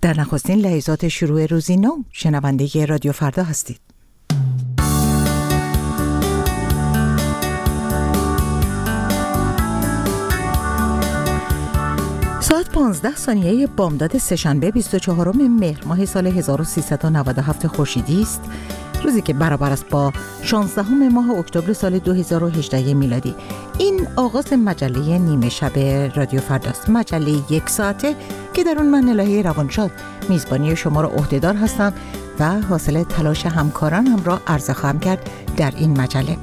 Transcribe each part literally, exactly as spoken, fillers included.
در نخستین لحظات شروع روزی نو شنونده رادیو فردا هستید. ساعت پانزده ثانیه بامداد سه‌شنبه بیست و چهارم مهر ماه سال هزار و سیصد و نود و هفت خورشیدی است، روزی که برابر است با شانزدهم ماه اکتبر سال دو هزار و هجده میلادی. این آغاز مجله نیمه شب رادیو فرداست، مجله یک ساعته که در اون من الهی روانشاد میزبانی شما را عهده‌دار هستم و حاصل تلاش همکارانم را عرضه خواهم کرد در این مجله.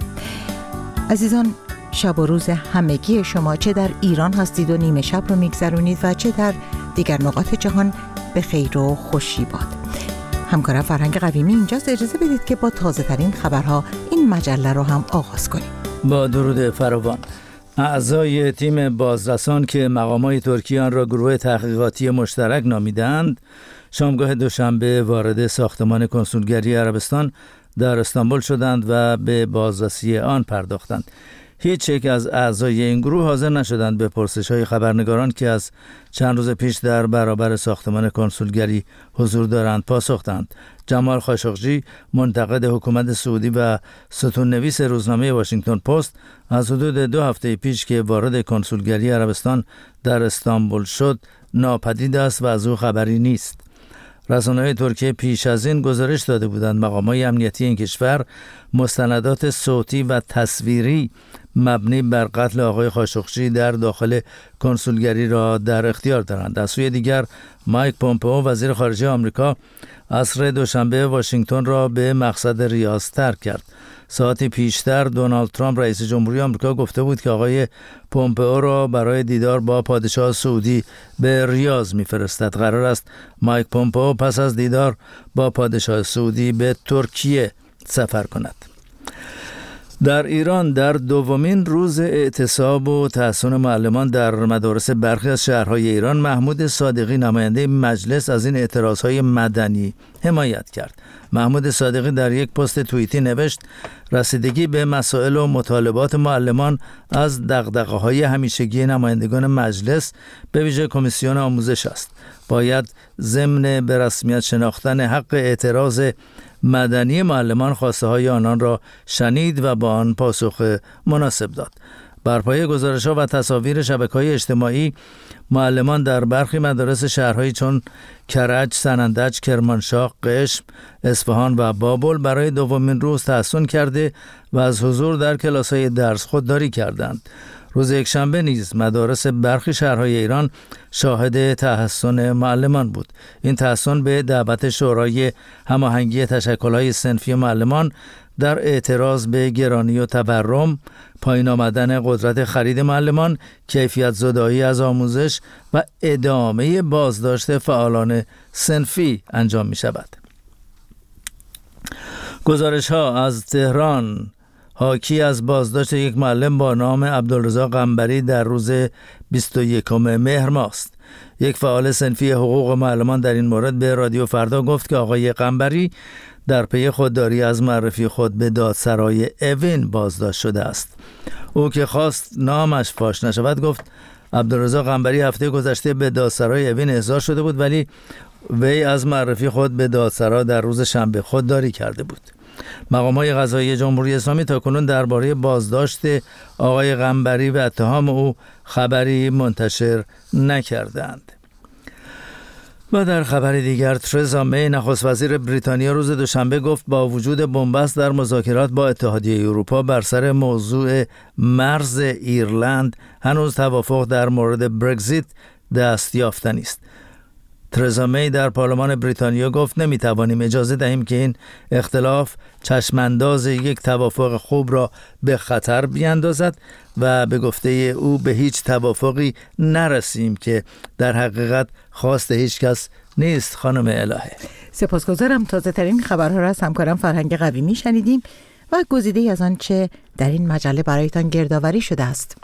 عزیزان، شب و روز همگی شما چه در ایران هستید و نیمه شب رو میگذرونید و چه در دیگر نقاط جهان به خیر و خوشی باد. همکارم فرهنگ قویمی اینجاست. اجازه بدید که با تازه ترین خبرها این مجله رو هم آغاز کنیم. با درود فراوان. اعضای تیم بازرسان که مقامات ترکیه آن را گروه تحقیقاتی مشترک نامیدند، شامگاه دوشنبه وارد ساختمان کنسولگری عربستان در استانبول شدند و به بازرسی آن پرداختند. هیچ یک از اعضای این گروه حاضر نشدند به پرسش‌های خبرنگاران که از چند روز پیش در برابر ساختمان کنسولگری حضور دارند پاسخ دهند. جمال خاشقجی، منتقد حکومت سعودی و ستون‌نویس روزنامه واشنگتن پست، از حدود دو هفته پیش که وارد کنسولگری عربستان در استانبول شد ناپدید است و از او خبری نیست. رسانه‌های ترکیه پیش از این گزارش داده بودند مقامات امنیتی این کشور مستندات صوتی و تصویری مبنی بر قتل آقای خاشقجی در داخل کنسولگری را در اختیار دارند. از سوی دیگر مایک پومپئو وزیر خارجه آمریکا عصر دوشنبه واشنگتن را به مقصد ریاض ترک کرد. ساعتی پیشتر دونالد ترامپ رئیس جمهوری آمریکا گفته بود که آقای پومپئو را برای دیدار با پادشاه سعودی به ریاض می‌فرستد. قرار است مایک پومپئو پس از دیدار با پادشاه سعودی به ترکیه سفر کند. در ایران در دومین روز اعتصاب و تحصن معلمان در مدارس برخی از شهرهای ایران، محمود صادقی نماینده مجلس از این اعتراضهای مدنی حمایت کرد. محمود صادقی در یک پست توییتی نوشت: رسیدگی به مسائل و مطالبات معلمان از دغدغه‌های همیشگی نمایندگان مجلس به ویژه کمیسیون آموزش است. باید ضمن به رسمیت شناختن حق اعتراض مدنی معلمان خواسته های آنان را شنید و با آن پاسخ مناسب داد. بر پایه گزارش‌ها و تصاویر شبکه‌های اجتماعی، معلمان در برخی مدارس شهرهایی چون کرج، سنندج، کرمانشاه، قشم، اصفهان و بابل برای دومین روز تحصن کرده و از حضور در کلاس‌های درس خودداری کردند. روز یکشنبه نیز مدارس برخی شهرهای ایران شاهد تحصن معلمان بود. این تحصن به دعوت شورای هماهنگی تشکل‌های صنفی معلمان در اعتراض به گرانی و تورم، پایین آمدن قدرت خرید معلمان، کیفیت زدایی از آموزش و ادامه بازداشت فعالان صنفی انجام می شود. گزارش‌ها از تهران حاکی از بازداشت یک معلم با نام عبدالرضا قنبری در روز بیست و یکم مهر ماست. یک فعال صنفی حقوق معلمان در این مورد به رادیو فردا گفت که آقای قنبری در پی خودداری از معرفی خود به دادسرای اوین بازداشت شده است. او که خواست نامش فاش نشود گفت عبدالرضا قنبری هفته گذشته به دادسرای اوین احضار شده بود، ولی وی از معرفی خود به دادسرا در روز شنبه خودداری کرده بود. مقامات قضایی جمهوری اسلامی تاکنون درباره بازداشت آقای قنبری و اتهام او خبری منتشر نکردند. و در خبر دیگر، ترزا می نخست وزیر بریتانیا روز دوشنبه گفت با وجود بنبست در مذاکرات با اتحادیه اروپا بر سر موضوع مرز ایرلند، هنوز توافق در مورد برگزیت دست یافتنی است. ترزا می در پارلمان بریتانیا گفت نمیتوانیم اجازه دهیم که این اختلاف چشمانداز یک توافق خوب را به خطر بیاندازد و به گفته او به هیچ توافقی نرسیم که در حقیقت خواست هیچ کس نیست. خانم الهه، سپاسگزارم. تازه ترین خبرها را از همکارم فرهنگ قویمی شنیدیم و گزیده‌ای از آنچه در این مجله برایتان گردآوری شده است.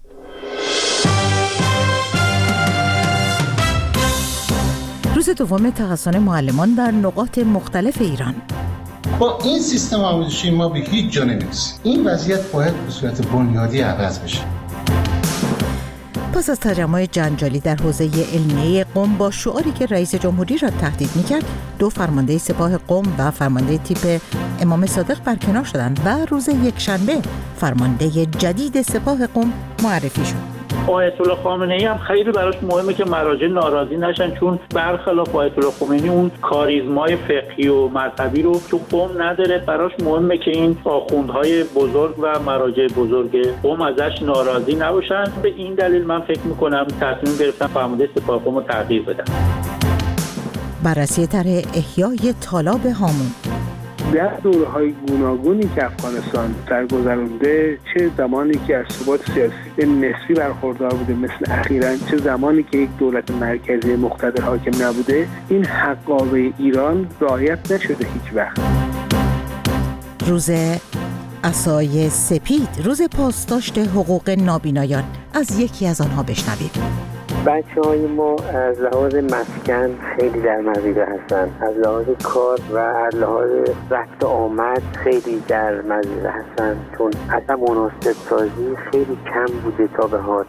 روز دوم تحصن معلمان در نقاط مختلف ایران. با این سیستم آموزشی ما به هیچ جا نمیرسیم. این وضعیت باید به صورت بنیادی عوض بشه. پس از تجمع جنجالی در حوزه علمیه قم با شعاری که رئیس جمهوری را تهدید می‌کرد، دو فرمانده سپاه قم و فرمانده تیپ امام صادق برکنار شدند و روز یکشنبه فرمانده جدید سپاه قم معرفی شد. آیت الله خامنه‌ای هم خیلی براش مهمه که مراجع ناراضی نشن، چون برخلاف آیت الله خمینی اون کاریزمای فقهی و مذهبی رو تو قم نداره. براش مهمه که این آخوندهای بزرگ و مراجع بزرگ قم ازش ناراضی نباشن. به این دلیل من فکر میکنم تصمیم گرفتن فرمانده سپاه قم رو تغییر بدن. بررسی طرح احیای تالاب هامون. در دوره‌های گوناگونی که افغانستان درگذرونده، چه زمانی که از ثبات سیاسی نسبی برخوردار بوده مثل اخیراً، چه زمانی که یک دولت مرکزی مقتدر حاکم نبوده، این حقابه ایران رعایت نشده هیچ وقت. روز عصای سپید، روز پاسداشت حقوق نابینایان. از یکی از آنها بشنوید. بچه های ما از لحاظ مسکن خیلی در مزیده هستن، از لحاظ کار و از لحاظ رفت آمد خیلی در مزیده هستن، چون اصلا مناسب سازی خیلی کم بوده تا به حال.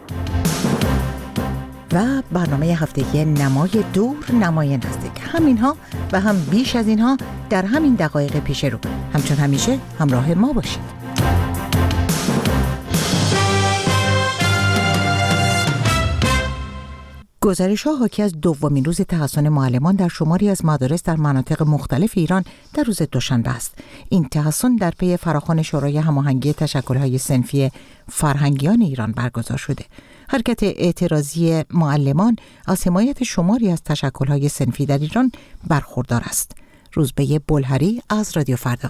و برنامه هفتگی نمای دور، نمای نزدیک. همینها و هم بیش از اینها در همین دقایق پیش رو. همچون همیشه همراه ما باشید. گزارش‌ها حاکی از دومین روز تحصن معلمان در شماری از مدارس در مناطق مختلف ایران در روز دوشنبه است. این تحصن در پی فراخوان شورای هماهنگی تشکل‌های صنفی فرهنگیان ایران برگزار شده. حرکت اعتراضی معلمان از حمایت شماری از تشکل‌های صنفی در ایران برخوردار است. روزبه بلهری از رادیو فردا.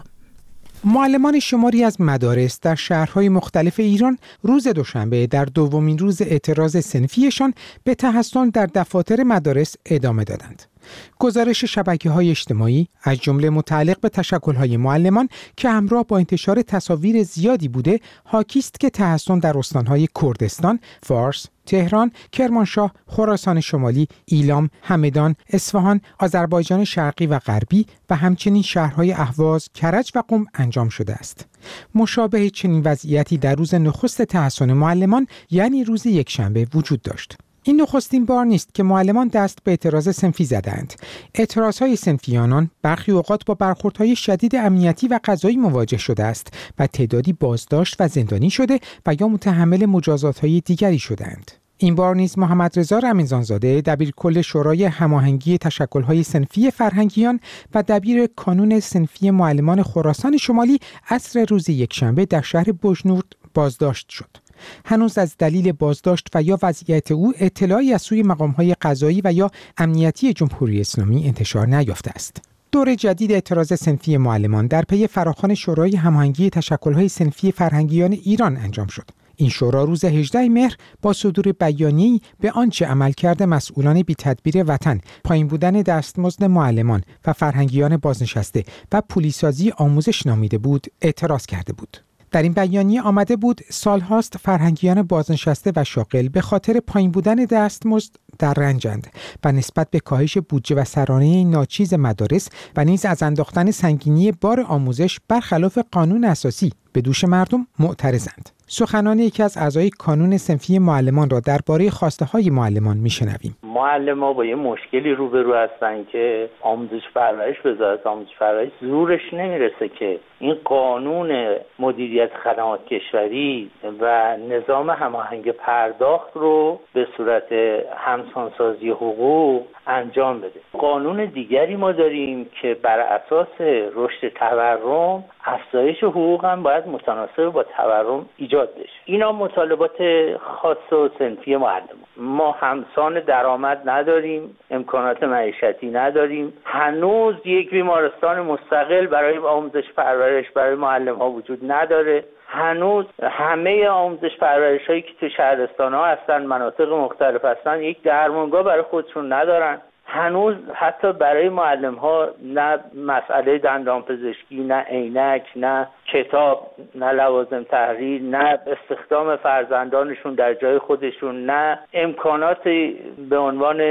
معلمان شماری از مدارس در شهرهای مختلف ایران روز دوشنبه در دومین روز اعتراض صنفیشان به تحصن در دفاتر مدارس ادامه دادند. گزارش شبکه‌های اجتماعی از جمله متعلق به تشکل‌های معلمان که همراه با انتشار تصاویر زیادی بوده، حاکی است که تحصن در استان‌های کردستان، فارس، تهران، کرمانشاه، خراسان شمالی، ایلام، همدان، اصفهان، آذربایجان شرقی و غربی و همچنین شهرهای اهواز، کرج و قم انجام شده است. مشابه چنین وضعیتی در روز نخست تحصن معلمان یعنی روز یکشنبه وجود داشت. این نخستین بار نیست که معلمان دست به اعتراض صنفی زدند. اعتراضهای صنفیانان برخی اوقات با برخوردهای شدید امنیتی و قضایی مواجه شده است و تعدادی بازداشت و زندانی شده و یا متحمل مجازاتهای دیگری شدند. این بار نیز محمد رضا رمضانزاده دبیرکل شورای هماهنگی تشکل‌های صنفی فرهنگیان و دبیر کانون صنفی معلمان خراسان شمالی عصر روز یکشنبه در شهر بجنورد بازداشت شد. هنوز از دلیل بازداشت و یا وضعیت او اطلاعی از سوی مقام‌های قضایی و یا امنیتی جمهوری اسلامی انتشار نیافته است. دور جدید اعتراض صنفی معلمان در پی فراخوان شورای هماهنگی تشکل‌های صنفی فرهنگیان ایران انجام شد. این شورا روز هجدهم مهر با صدور بیانیه‌ای به آنچه عملکرد مسئولان بی تدبیر وطن، پایین بودن دستمزد معلمان و فرهنگیان بازنشسته و پولیسازی آموزش نامیده بود اعتراض کرده بود. در این بیانیه آمده بود سالهاست فرهنگیان بازنشسته و شاغل به خاطر پایین بودن دستمزد در رنجند و نسبت به کاهش بودجه و سرانه ناچیز مدارس و نیز از انداختن سنگینی بار آموزش برخلاف قانون اساسی به دوش مردم معترضند. سخنان یکی از اعضای کانون صنفی معلمان را درباره خواسته‌های معلمان میشنویم. معلم‌ها با یه مشکلی روبرو هستن که آموزش پرورش وزارت آموزش پرورش زورش نمیرسه که این قانون مدیریت خدمات کشوری و نظام هماهنگ پرداخت رو به صورت همسانسازی حقوق انجام بده. قانون دیگری ما داریم که بر اساس رشد تورم افزایش حقوق هم باید متناسب با تورم ایجاد بشه. اینا مطالبات خاص و صنفی معلم. ما همسان درآمد نداریم، امکانات معیشتی نداریم. هنوز یک بیمارستان مستقل برای آموزش پرورش برای معلم ها وجود نداره. هنوز همه آموزش پرورش هایی که تو شهرستان ها هستن، مناطق مختلف هستن، یک درمانگاه برای خودشون ندارن. هنوز حتی برای معلم ها نه مسئله دندان پزشکی، نه عینک، نه کتاب، نه لوازم تحریر، نه استخدام فرزندانشون در جای خودشون، نه امکانات به عنوان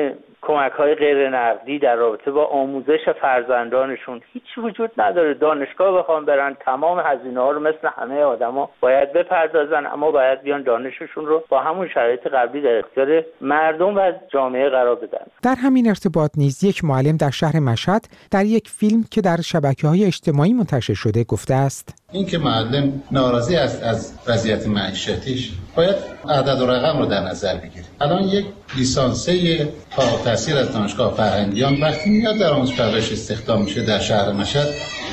کمک‌های غیر نقدی در رابطه با آموزش فرزندانشون هیچ وجود نداره. دانشگاه بخوام برن تمام هزینه‌ها رو مثل همه آدما باید بپردازن، اما باید بیان دانششون رو با همون شرایط قبلی در اختیار مردم و جامعه قرار بدن. در همین ارتباط نیز یک معلم در شهر مشهد در یک فیلم که در شبکه‌های اجتماعی منتشر شده گفته است: این که معلم ناراضی است از وضعیت معیشتیش باید عدد و رقم رو در نظر بگیریم. الان یک لیسانسه فارغ التحصیل از دانشگاه فرهنگیان وقتی میاد در آموزش پرورش استخدام میشه در شهر مشهد،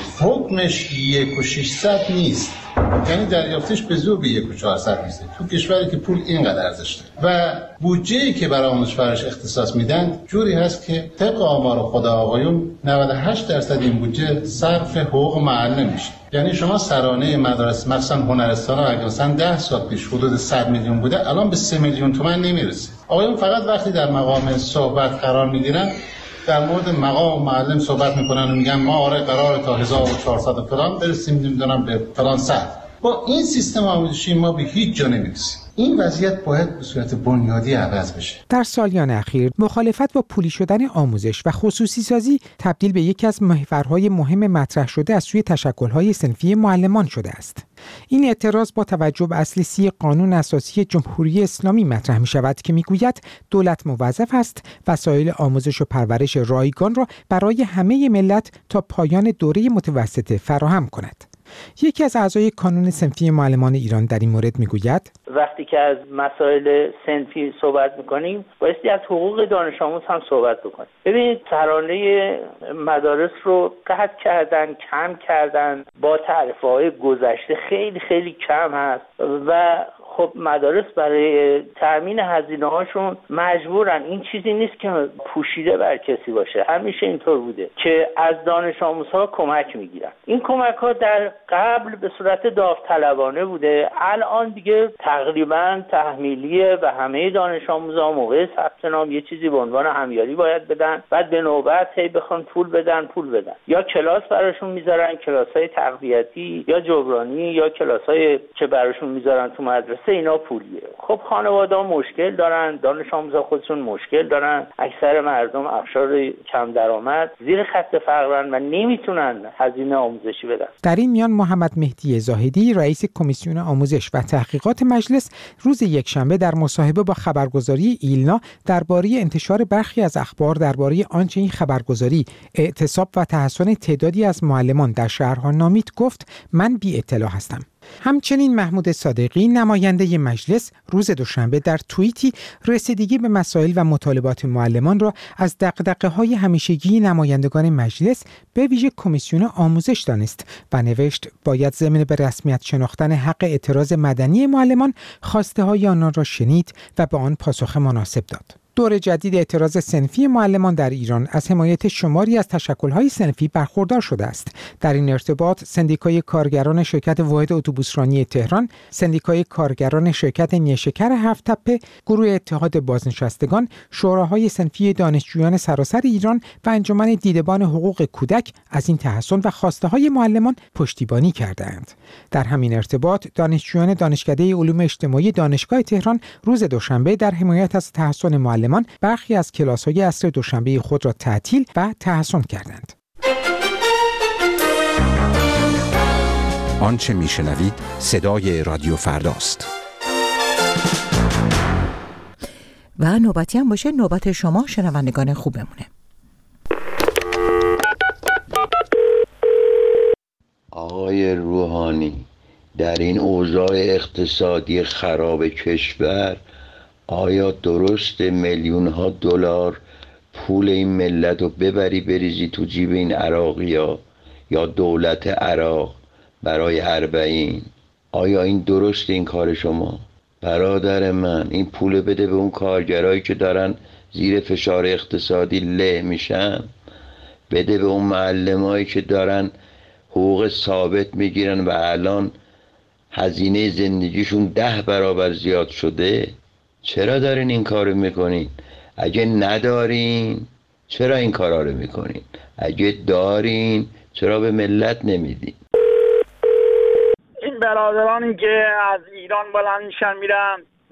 حکمش یک و ششصد نیست، یعنی دریافتش به زور به یک و چهارصد میشه تو کشوری که پول اینقدر ارزش داره و بودجه‌ای که برای آموزش پرورش اختصاص میدن جوری هست که طبق آمار خدا آقایون نود و هشت درصد این بودجه صرف حقوق معلم میشه. یعنی شما سرانه مدارس مثلا هنرستان ها اگه مثلا ده سال پیش حدود صد میلیون بوده الان به سه میلیون تومان نمیرسه. آقایون فقط وقتی در مقام صحبت قرار میگیرن در مورد مقام معلم صحبت میکنن و میگن ما آره قراره تا هزار و چهارصد فلان برسیم نمیدونم به فلان صد. با این سیستم آموزشی ما به هیچ جا نمیرسیم. این وضعیت باید به صورت بنیادی عوض بشه. در سالیان اخیر مخالفت با پولی شدن آموزش و خصوصی سازی تبدیل به یکی از محورهای مهم مطرح شده از سوی تشکل‌های صنفی معلمان شده است. این اعتراض با توجه به اصل سی قانون اساسی جمهوری اسلامی مطرح می شود که می گوید دولت موظف است وسایل آموزش و پرورش رایگان را برای همه ملت تا پایان دوره متوسطه فراهم کند. یکی از اعضای کانون صنفی معلمان ایران در این مورد میگوید وقتی که از مسائل صنفی صحبت میکنیم بایستی از حقوق دانش آموز هم صحبت بکنیم. ببینید ترانه مدارس رو قطع کردن، کم کردن، با تعرفه های گذشته خیلی خیلی کم هست و خب مدارس برای تأمین هزینه هاشون مجبورن. این چیزی نیست که پوشیده بر کسی باشه، همیشه اینطور بوده که از دانش آموزها کمک میگیرن. این کمک ها در قبل به صورت داوطلبانه بوده، الان دیگه تقریبا تحمیلیه و همه دانش آموزها موقع ثبت نام یه چیزی به عنوان همیاری باید بدن، بعد به نوبت هی بخوان پول بدن پول بدن یا کلاس براشون میذارن، کلاس‌های تقویتی یا جبرانی یا کلاس‌های که براشون میذارن تو مدرسه، اینا پولیه. خب خانواده‌ها مشکل دارن، دانش آموزها خودشون مشکل دارن، اکثر مردم افشار کم درآمد زیر خط فقرن و نمیتونن هزینه آموزشی بدن. در این میان محمد مهدی زاهدی رئیس کمیسیون آموزش و تحقیقات مجلس روز یکشنبه در مصاحبه با خبرگزاری ایلنا درباره انتشار برخی از اخبار درباره آنچه این خبرگزاری اعتصاب و تحسن تعدادی از معلمان در شهرها نامید گفت من بی اطلاع هستم. همچنین محمود صادقی نماینده مجلس روز دوشنبه در توییتی رسیدگی به مسائل و مطالبات معلمان را از دغدغه‌های همیشگی نمایندگان مجلس به ویژه کمیسیون آموزش دانست و نوشت باید ضمن به رسمیت شناختن حق اعتراض مدنی معلمان خواسته‌های آنان را شنید و به آن پاسخ مناسب داد. دور جدید اعتراض صنفی معلمان در ایران از حمایت شماری از تشکل‌های صنفی برخوردار شده است. در این ارتباط سندیکای کارگران شرکت واحد اتوبوسرانی تهران، سندیکای کارگران شرکت نیشکر هفت تپه، گروه اتحاد بازنشستگان، شوراهای صنفی دانشجویان سراسر ایران و انجمن دیدبان حقوق کودک از این تحسن و خواسته‌های معلمان پشتیبانی کردند. در همین ارتباط دانشجویان دانشکده علوم اجتماعی دانشگاه تهران روز دوشنبه در حمایت از تحسن معلمان برخی از کلاس‌های عصر دوشنبه خود را تعطیل و تحسن کردند. آنچه میشنوید صدای رادیو فرداست. و نوبتی هم باشه نوبت شما شنوندگان خوبمونه. آقای روحانی، در این اوضاع اقتصادی خراب کشور آیا درست میلیون ها دلار پول این ملت رو ببری بریزی تو جیب این عراقی ها یا دولت عراق برای اربعین؟ آیا این درست این کار شما؟ برادر من، این پول بده به اون کارگرایی که دارن زیر فشار اقتصادی له میشن، بده به اون معلمایی که دارن حقوق ثابت میگیرن و الان هزینه زندگیشون ده برابر زیاد شده. چرا دارین این کارو میکنین؟ اگه ندارین چرا این کارا رو میکنین؟ اگه دارین چرا به ملت نمیدین؟ این برادرانی که از ایران بلند میشن میرن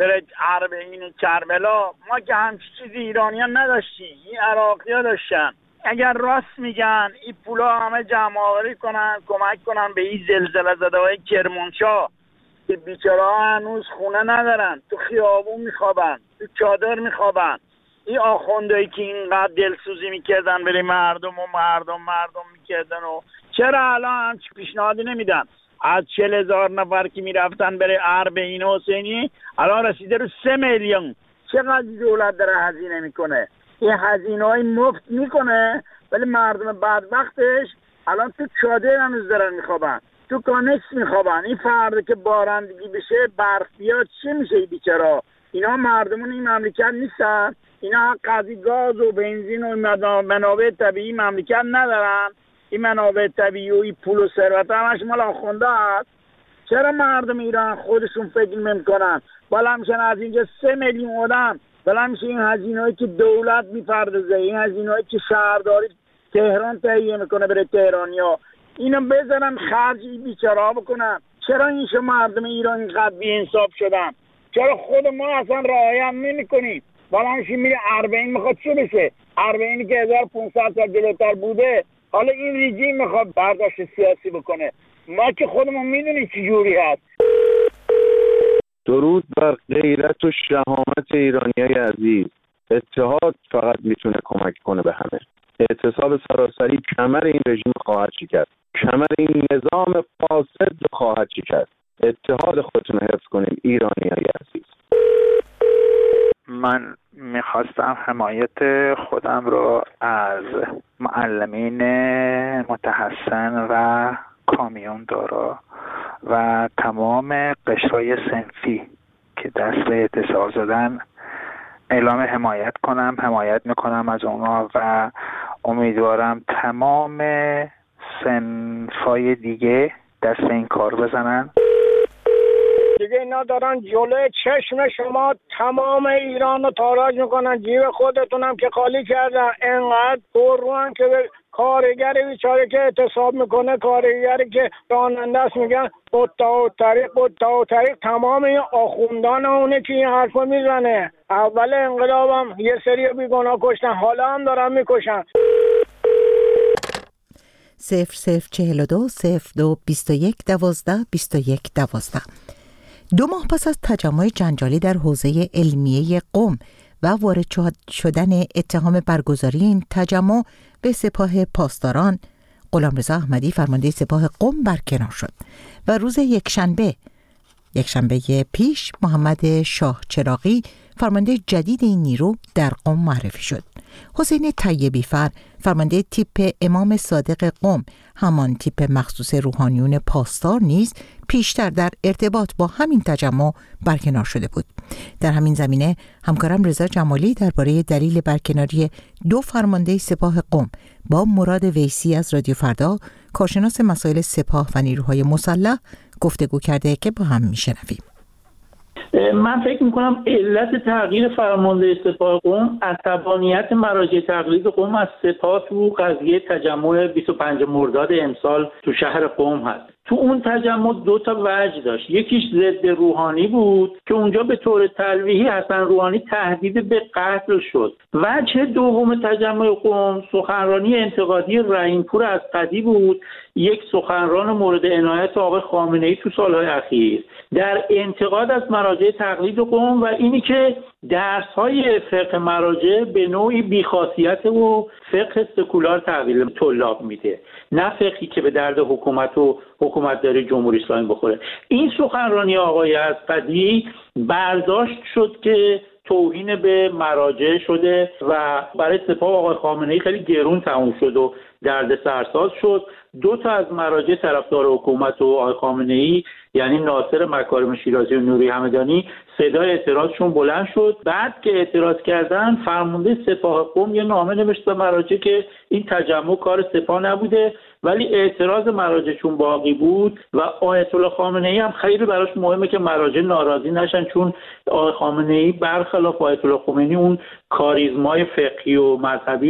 بره اربعین کربلا. ما که همچی چیزی ایرانیان نداشتیم، این عراقی‌ها داشتن. اگر راست میگن این پولا همه جمع آوری کنن کمک کنن به این زلزله زده‌های کرمانشاه که بیچاره‌ها هنوز خونه ندارن، تو خیابون میخوابن، تو چادر میخوابن. این آخوندایی که اینقدر دلسوزی میکردن برای مردم و مردم مردم میکردن و چرا الان همچی پیشنهادی نمیدن؟ از چهل هزار نفر که میرفتن برای اربعین حسینی الان رسیده رو سه میلیون. چقدر دولت داره هزینه میکنه؟ این هزینه های مفت میکنه ولی مردم بدبختش الان تو چادر هنوز دارن میخوابن، تو کانکس میخوابن. این فردا که بارندگی بشه برف بیاد چه میشه این بیچارا؟ اینا مردمون این مملکت نیستن، اینا قضیه گاز و بنزین و منابع طبیعی مملکت ندارن. این منابع طبیعی و این پول و ثروت همش مال آخونده است. چرا مردم ایران خودشون فکر نمی‌کنن؟ بالا میشن از اینجا سه میلیون آدم، بالا میشه این هزینه‌ای که دولت میپردازه، این هزینه‌ای که شهرداری تهران تهیه میکنه برای تهرانیا، اینو بذارن خرج این بیچاره‌ها بکنن. چرا این شما مردم ایران اینقدر بی‌انصاف شدن؟ چرا خود ما اصلا رعایت نمی‌کنیم؟ بالا میشه میره اربعین میخواد چه بشه؟ اربعینی که هزار و پانصد سال جلوتر بوده حالا این رژیم میخواد برداشت سیاسی بکنه. ما که خودمون میدونیم چی جوری هست. درود بر غیرت و شهامت ایرانیای عزیز. اتحاد فقط میتونه کمک کنه به همه. اعتصاب سراسری کمر این رژیم خواهد شکست، کمر این نظام فاسد خواهد شکست. اتحاد خودتون رو حفظ کنیم ایرانیای عزیز. من میخواستم حمایت خودم رو از معلمین متحسن و کامیون دارا و تمام قشرهای صنفی که دست به اعتصاب زدن اعلام حمایت کنم. حمایت میکنم از اونا و امیدوارم تمام صنفای دیگه دست به این کار بزنن. دیگه اینا دارن جلوی چشم شما تمام ایران رو تاراج میکنن، جیب خودتونم که خالی کردن. انقدر پرروان که کارگر بیچاره که اعتصاب میکنه، کارگری که راننده است میگن بطا و طریق بطا و طریق. تمام این آخوندان اونه که این حرفا میزنه. اول انقلابم یه سری بیگناه کشتن، حالا هم دارن میکشن. صفر صفر چهل و دو صفر دو بیست و یک دوازده بیست و یک دوازده. دو ماه پس از تجمع جنجالی در حوزه علمیه قم و وارد شدن اتهام برگزاری این تجمع به سپاه پاسداران، غلامرضا احمدی فرمانده سپاه قم برکنار شد و روز یکشنبه یکشنبه پیش محمد شاه چراغی فرمانده جدید این نیرو در قم معرفی شد. حسین طیبی فر فرمانده تیپ امام صادق قم، همان تیپ مخصوص روحانیون پاسدار نیز پیشتر در ارتباط با همین تجمع برکنار شده بود. در همین زمینه همکارم رضا جمالی درباره دلیل برکناری دو فرمانده سپاه قم با مراد ویسی از رادیو فردا، کارشناس مسائل سپاه و نیروهای مسلح، گفتگو کرده که با هم میشنویم. من فکر میکنم علت تغییر فرمانده سپاه قم عصبانیت مراجع تقلید قم از سپاه تو قضیه تجمع بیست و پنجم مرداد امسال تو شهر قم هست. تو اون تجمع دو تا وجه داشت. یکیش ضد روحانی بود که اونجا به طور تلویحی حسن روحانی تهدید به قتل شد. وجه دوم تجمع قم سخنرانی انتقادی رحیمپور اسقدی بود، یک سخنران مورد عنایت آقای خامنه‌ای تو سالهای اخیر در انتقاد از مراجع تقلید قم و اینی که درس‌های فقه مراجع به نوعی بیخاصیت و فقه سکولار تحویل طلاب میده، نه فقهی که به درد حکومت و حکومتداری جمهوری اسلامی بخوره. این سخنرانی آقای اسقدی برداشت شد که توهین به مراجع شده و برای سپاه آقای خامنه‌ای خیلی گرون تموم شد و درد سرساز شد. دو تا از مراجع طرفدار حکومت و آقای خامنه‌ای یعنی ناصر مکارم شیرازی و نوری همدانی صدای اعتراضشون بلند شد. بعد که اعتراض کردن فرمانده سپاه قم یه نامه نوشت به مراجع که این تجمع کار سپاه نبوده، ولی اعتراض مراجع چون باقی بود و آیت الله خامنه‌ای هم خیلی براش مهمه که مراجع ناراضی نشن، چون آقای خامنه‌ای برخلاف آیت الله خمینی اون کاریزمای فقهی و مذهبی رو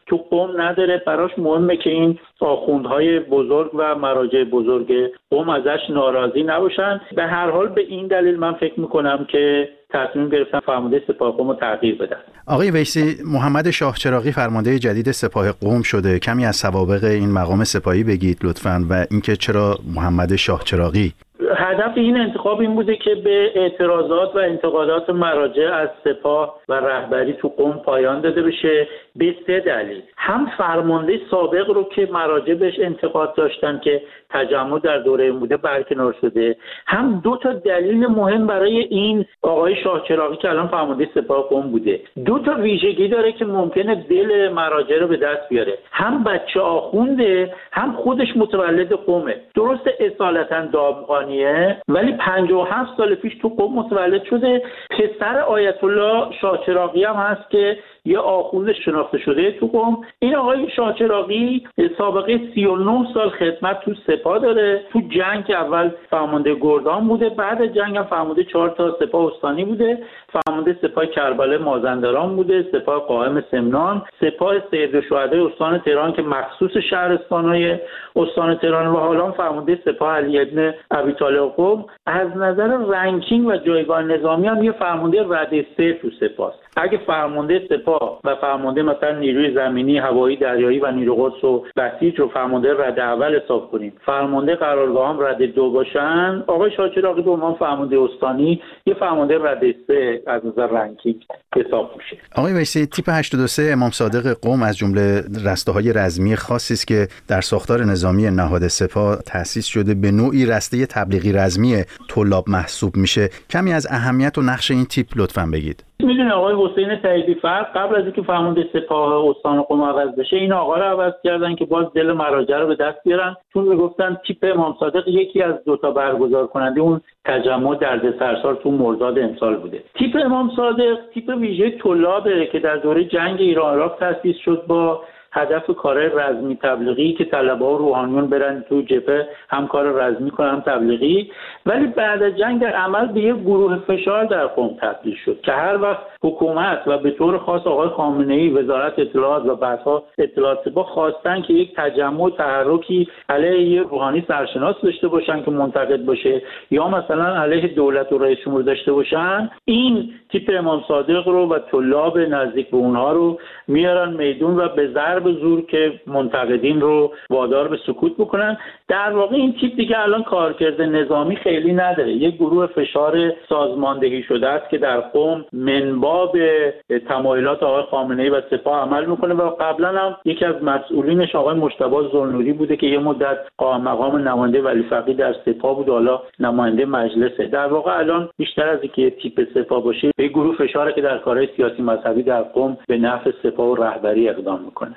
تو قم نداره. براش مهمه که این آخوندهای بزرگ و مراجع بزرگ قم ازش ناراضی نباشن. به هر حال به این دلیل من فکر میکنم که تصمیم گرفتن فرمانده سپاه قم رو تغییر بدن. آقای ویسی، محمد شاه چراغی فرمانده جدید سپاه قم شده. کمی از سوابق این مقام سپاهی بگید لطفاً و اینکه چرا محمد شاه چراغی؟ هدف این انتخاب این بوده که به اعتراضات و انتقادات مراجع از سپاه و رهبری تو قم پایان داده بشه به سه دلیل. هم فرمانده سابق رو که مراجع بهش انتقاد داشتن که تجمع در دوره بوده برکنار شده، هم دو تا دلیل مهم برای این آقای شاه چراغی که الان فرمانده سپاه قم بوده. دو تا ویژگی داره که ممکنه دل مراجع رو به دست بیاره. هم بچه آخونده، هم خودش متولد قمه. درست اصالتا دامغانیه ولی پنجاه و هفت سال پیش تو قم متولد شده. پسر آیت الله شاه چراغی هم هست که یه آخوند شناخته شده تو قم. این آقای شاه چراغی سابقه سی و نه سال خدمت تو سپاه داره. تو جنگ اول فرمانده گردان بوده، بعد جنگ هم فرمانده چهار تا سپاه استانی بوده، فرمانده سپاه کربلا مازندران بوده، سپاه قائم سمنان، سپاه سید الشهدای استان تهران که مخصوص شهرستان‌های استان تهران و حالا فرمانده سپاه علی بن ابی طالب قم. از نظر رنکینگ و جایگاه نظامی هم یه فرمانده رده سه تو سپاه. اگه فرمانده سپاه و فرمانده مثلا نیروی زمینی، هوایی، دریایی و نیروی قدس و بسیج رو فرمانده رده اول حساب کنیم، فرمانده قرارگاه هم رده دو باشن، آقای شاه چراغی به عنوان فرمانده استانی یه فرمانده رده سه از نظر رنکینگ حساب میشه. آقای ویسی، تیپ هشتاد و سه امام صادق قم از جمله رسته‌های رزمی خاصی است که در ساختار نظامی نهاد سپاه تأسیس شده، به نوعی رسته تبلیغی رزمی طلاب محسوب میشه. کمی از اهمیت و نقش این تیپ لطفاً بگید. میدونی آقای حسین طیبی فرد قبل از اینکه فرمانده سپاه استان قم عوض بشه این آقا رو عوض کردن که باز دل مراجع رو به دست بیارن، چون میگفتن تیپ امام صادق یکی از دو تا برگزار کننده اون تجمع دردسرسار تو مرداد امسال بوده. تیپ امام صادق تیپ ویژه طلابه که در دوره جنگ ایران عراق تأسیس شد با هدف کار رزمی تبلیغی که طلبه‌ها و روحانیون برن تو جبهه هم کار رزمی کنن هم تبلیغی، ولی بعد از جنگ در عمل به یک گروه فشار در قم تبدیل شد که هر وقت حکومت و به طور خاص آقای خامنه‌ای وزارت اطلاعات و بعدها اطلاعات سپاه خواستن که یک تجمع تحرکی علیه روحانی سرشناس داشته باشن که منتقد باشه یا مثلا علیه دولت و رئیس جمهور داشته باشن، این تیپ امام صادق رو و طلاب نزدیک به اونها رو میارن میدون و به ضرب زور که منتقدین رو وادار به سکوت بکنن. در واقع این تیپ دیگه الان کارکرد نظامی خیلی نداره، یک گروه فشار سازماندهی شده است که در قم منباب تمایلات آقای خامنه‌ای و سپاه عمل میکنه و قبلا هم یکی از مسئولینش آقای مجتبی ذوالنوری بوده که یه مدت مقام نماینده ولی فقیه در سپاه بود، حالا نماینده مجلسه. در واقع الان بیشتر از اینکه تیپ سپاه باشه یک گروه فشاره که در کارهای سیاسی مذهبی در قم به نفع سپاه و رهبری اقدام میکنه.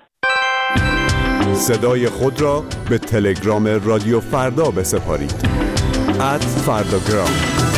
صدای خود را به تلگرام رادیو فردا بسپارید. ات فرداگرام.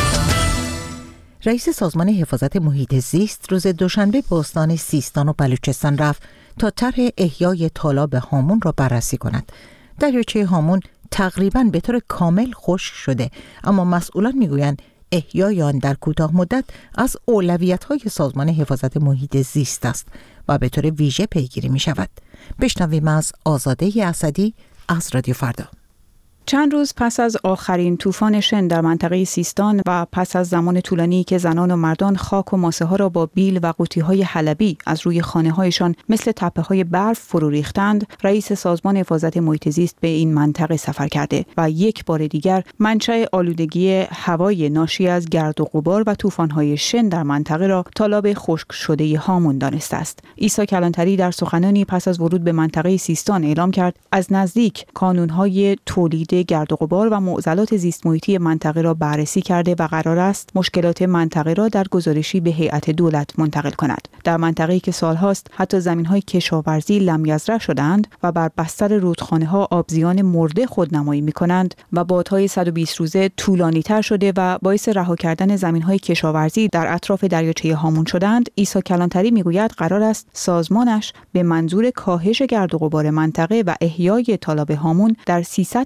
رئیس سازمان حفاظت محیط زیست روز دوشنبه به استان سیستان و بلوچستان رفت تا طرح احیای تالاب هامون را بررسی کند. دریاچه هامون تقریباً به طور کامل خشک شده، اما مسئولان میگویند احیای آن در کوتاه مدت از اولویت‌های سازمان حفاظت محیط زیست است و به طور ویژه پیگیری می شود. بشنویم از آزاده اسدی از رادیو فردا. چند روز پس از آخرین طوفان شن در منطقه سیستان و پس از زمان طولانی که زنان و مردان خاک و ماسه ها را با بیل و قوطی های حلبی از روی خانه هایشان مثل تپه های برف فرو ریختند، رئیس سازمان حفاظت محیط زیست به این منطقه سفر کرده و یک بار دیگر منشأ آلودگی هوای ناشی از گرد و غبار و طوفان های شن در منطقه را تالاب خشک شده هامون دانسته است. عیسی کلانتری در سخنانی پس از ورود به منطقه سیستان اعلام کرد از نزدیک کانون های تولید گرد و غبار و معضلات زیست محیطی منطقه را بررسی کرده و قرار است مشکلات منطقه را در گزارشی به هیئت دولت منتقل کند. در منطقه‌ای که سالهاست حتی زمین‌های کشاورزی لمیزرع شدند و بر بستر رودخانه‌ها آبزیان مرده خودنمایی می‌کنند و بادهای صد و بیست روزه طولانی‌تر شده و باعث رها کردن زمین‌های کشاورزی در اطراف دریاچه هامون شدند، عیسی کلانتری می‌گوید قرار است سازمانش به منظور کاهش گرد و غبار منطقه و احیای تالاب هامون در سیصد هکتار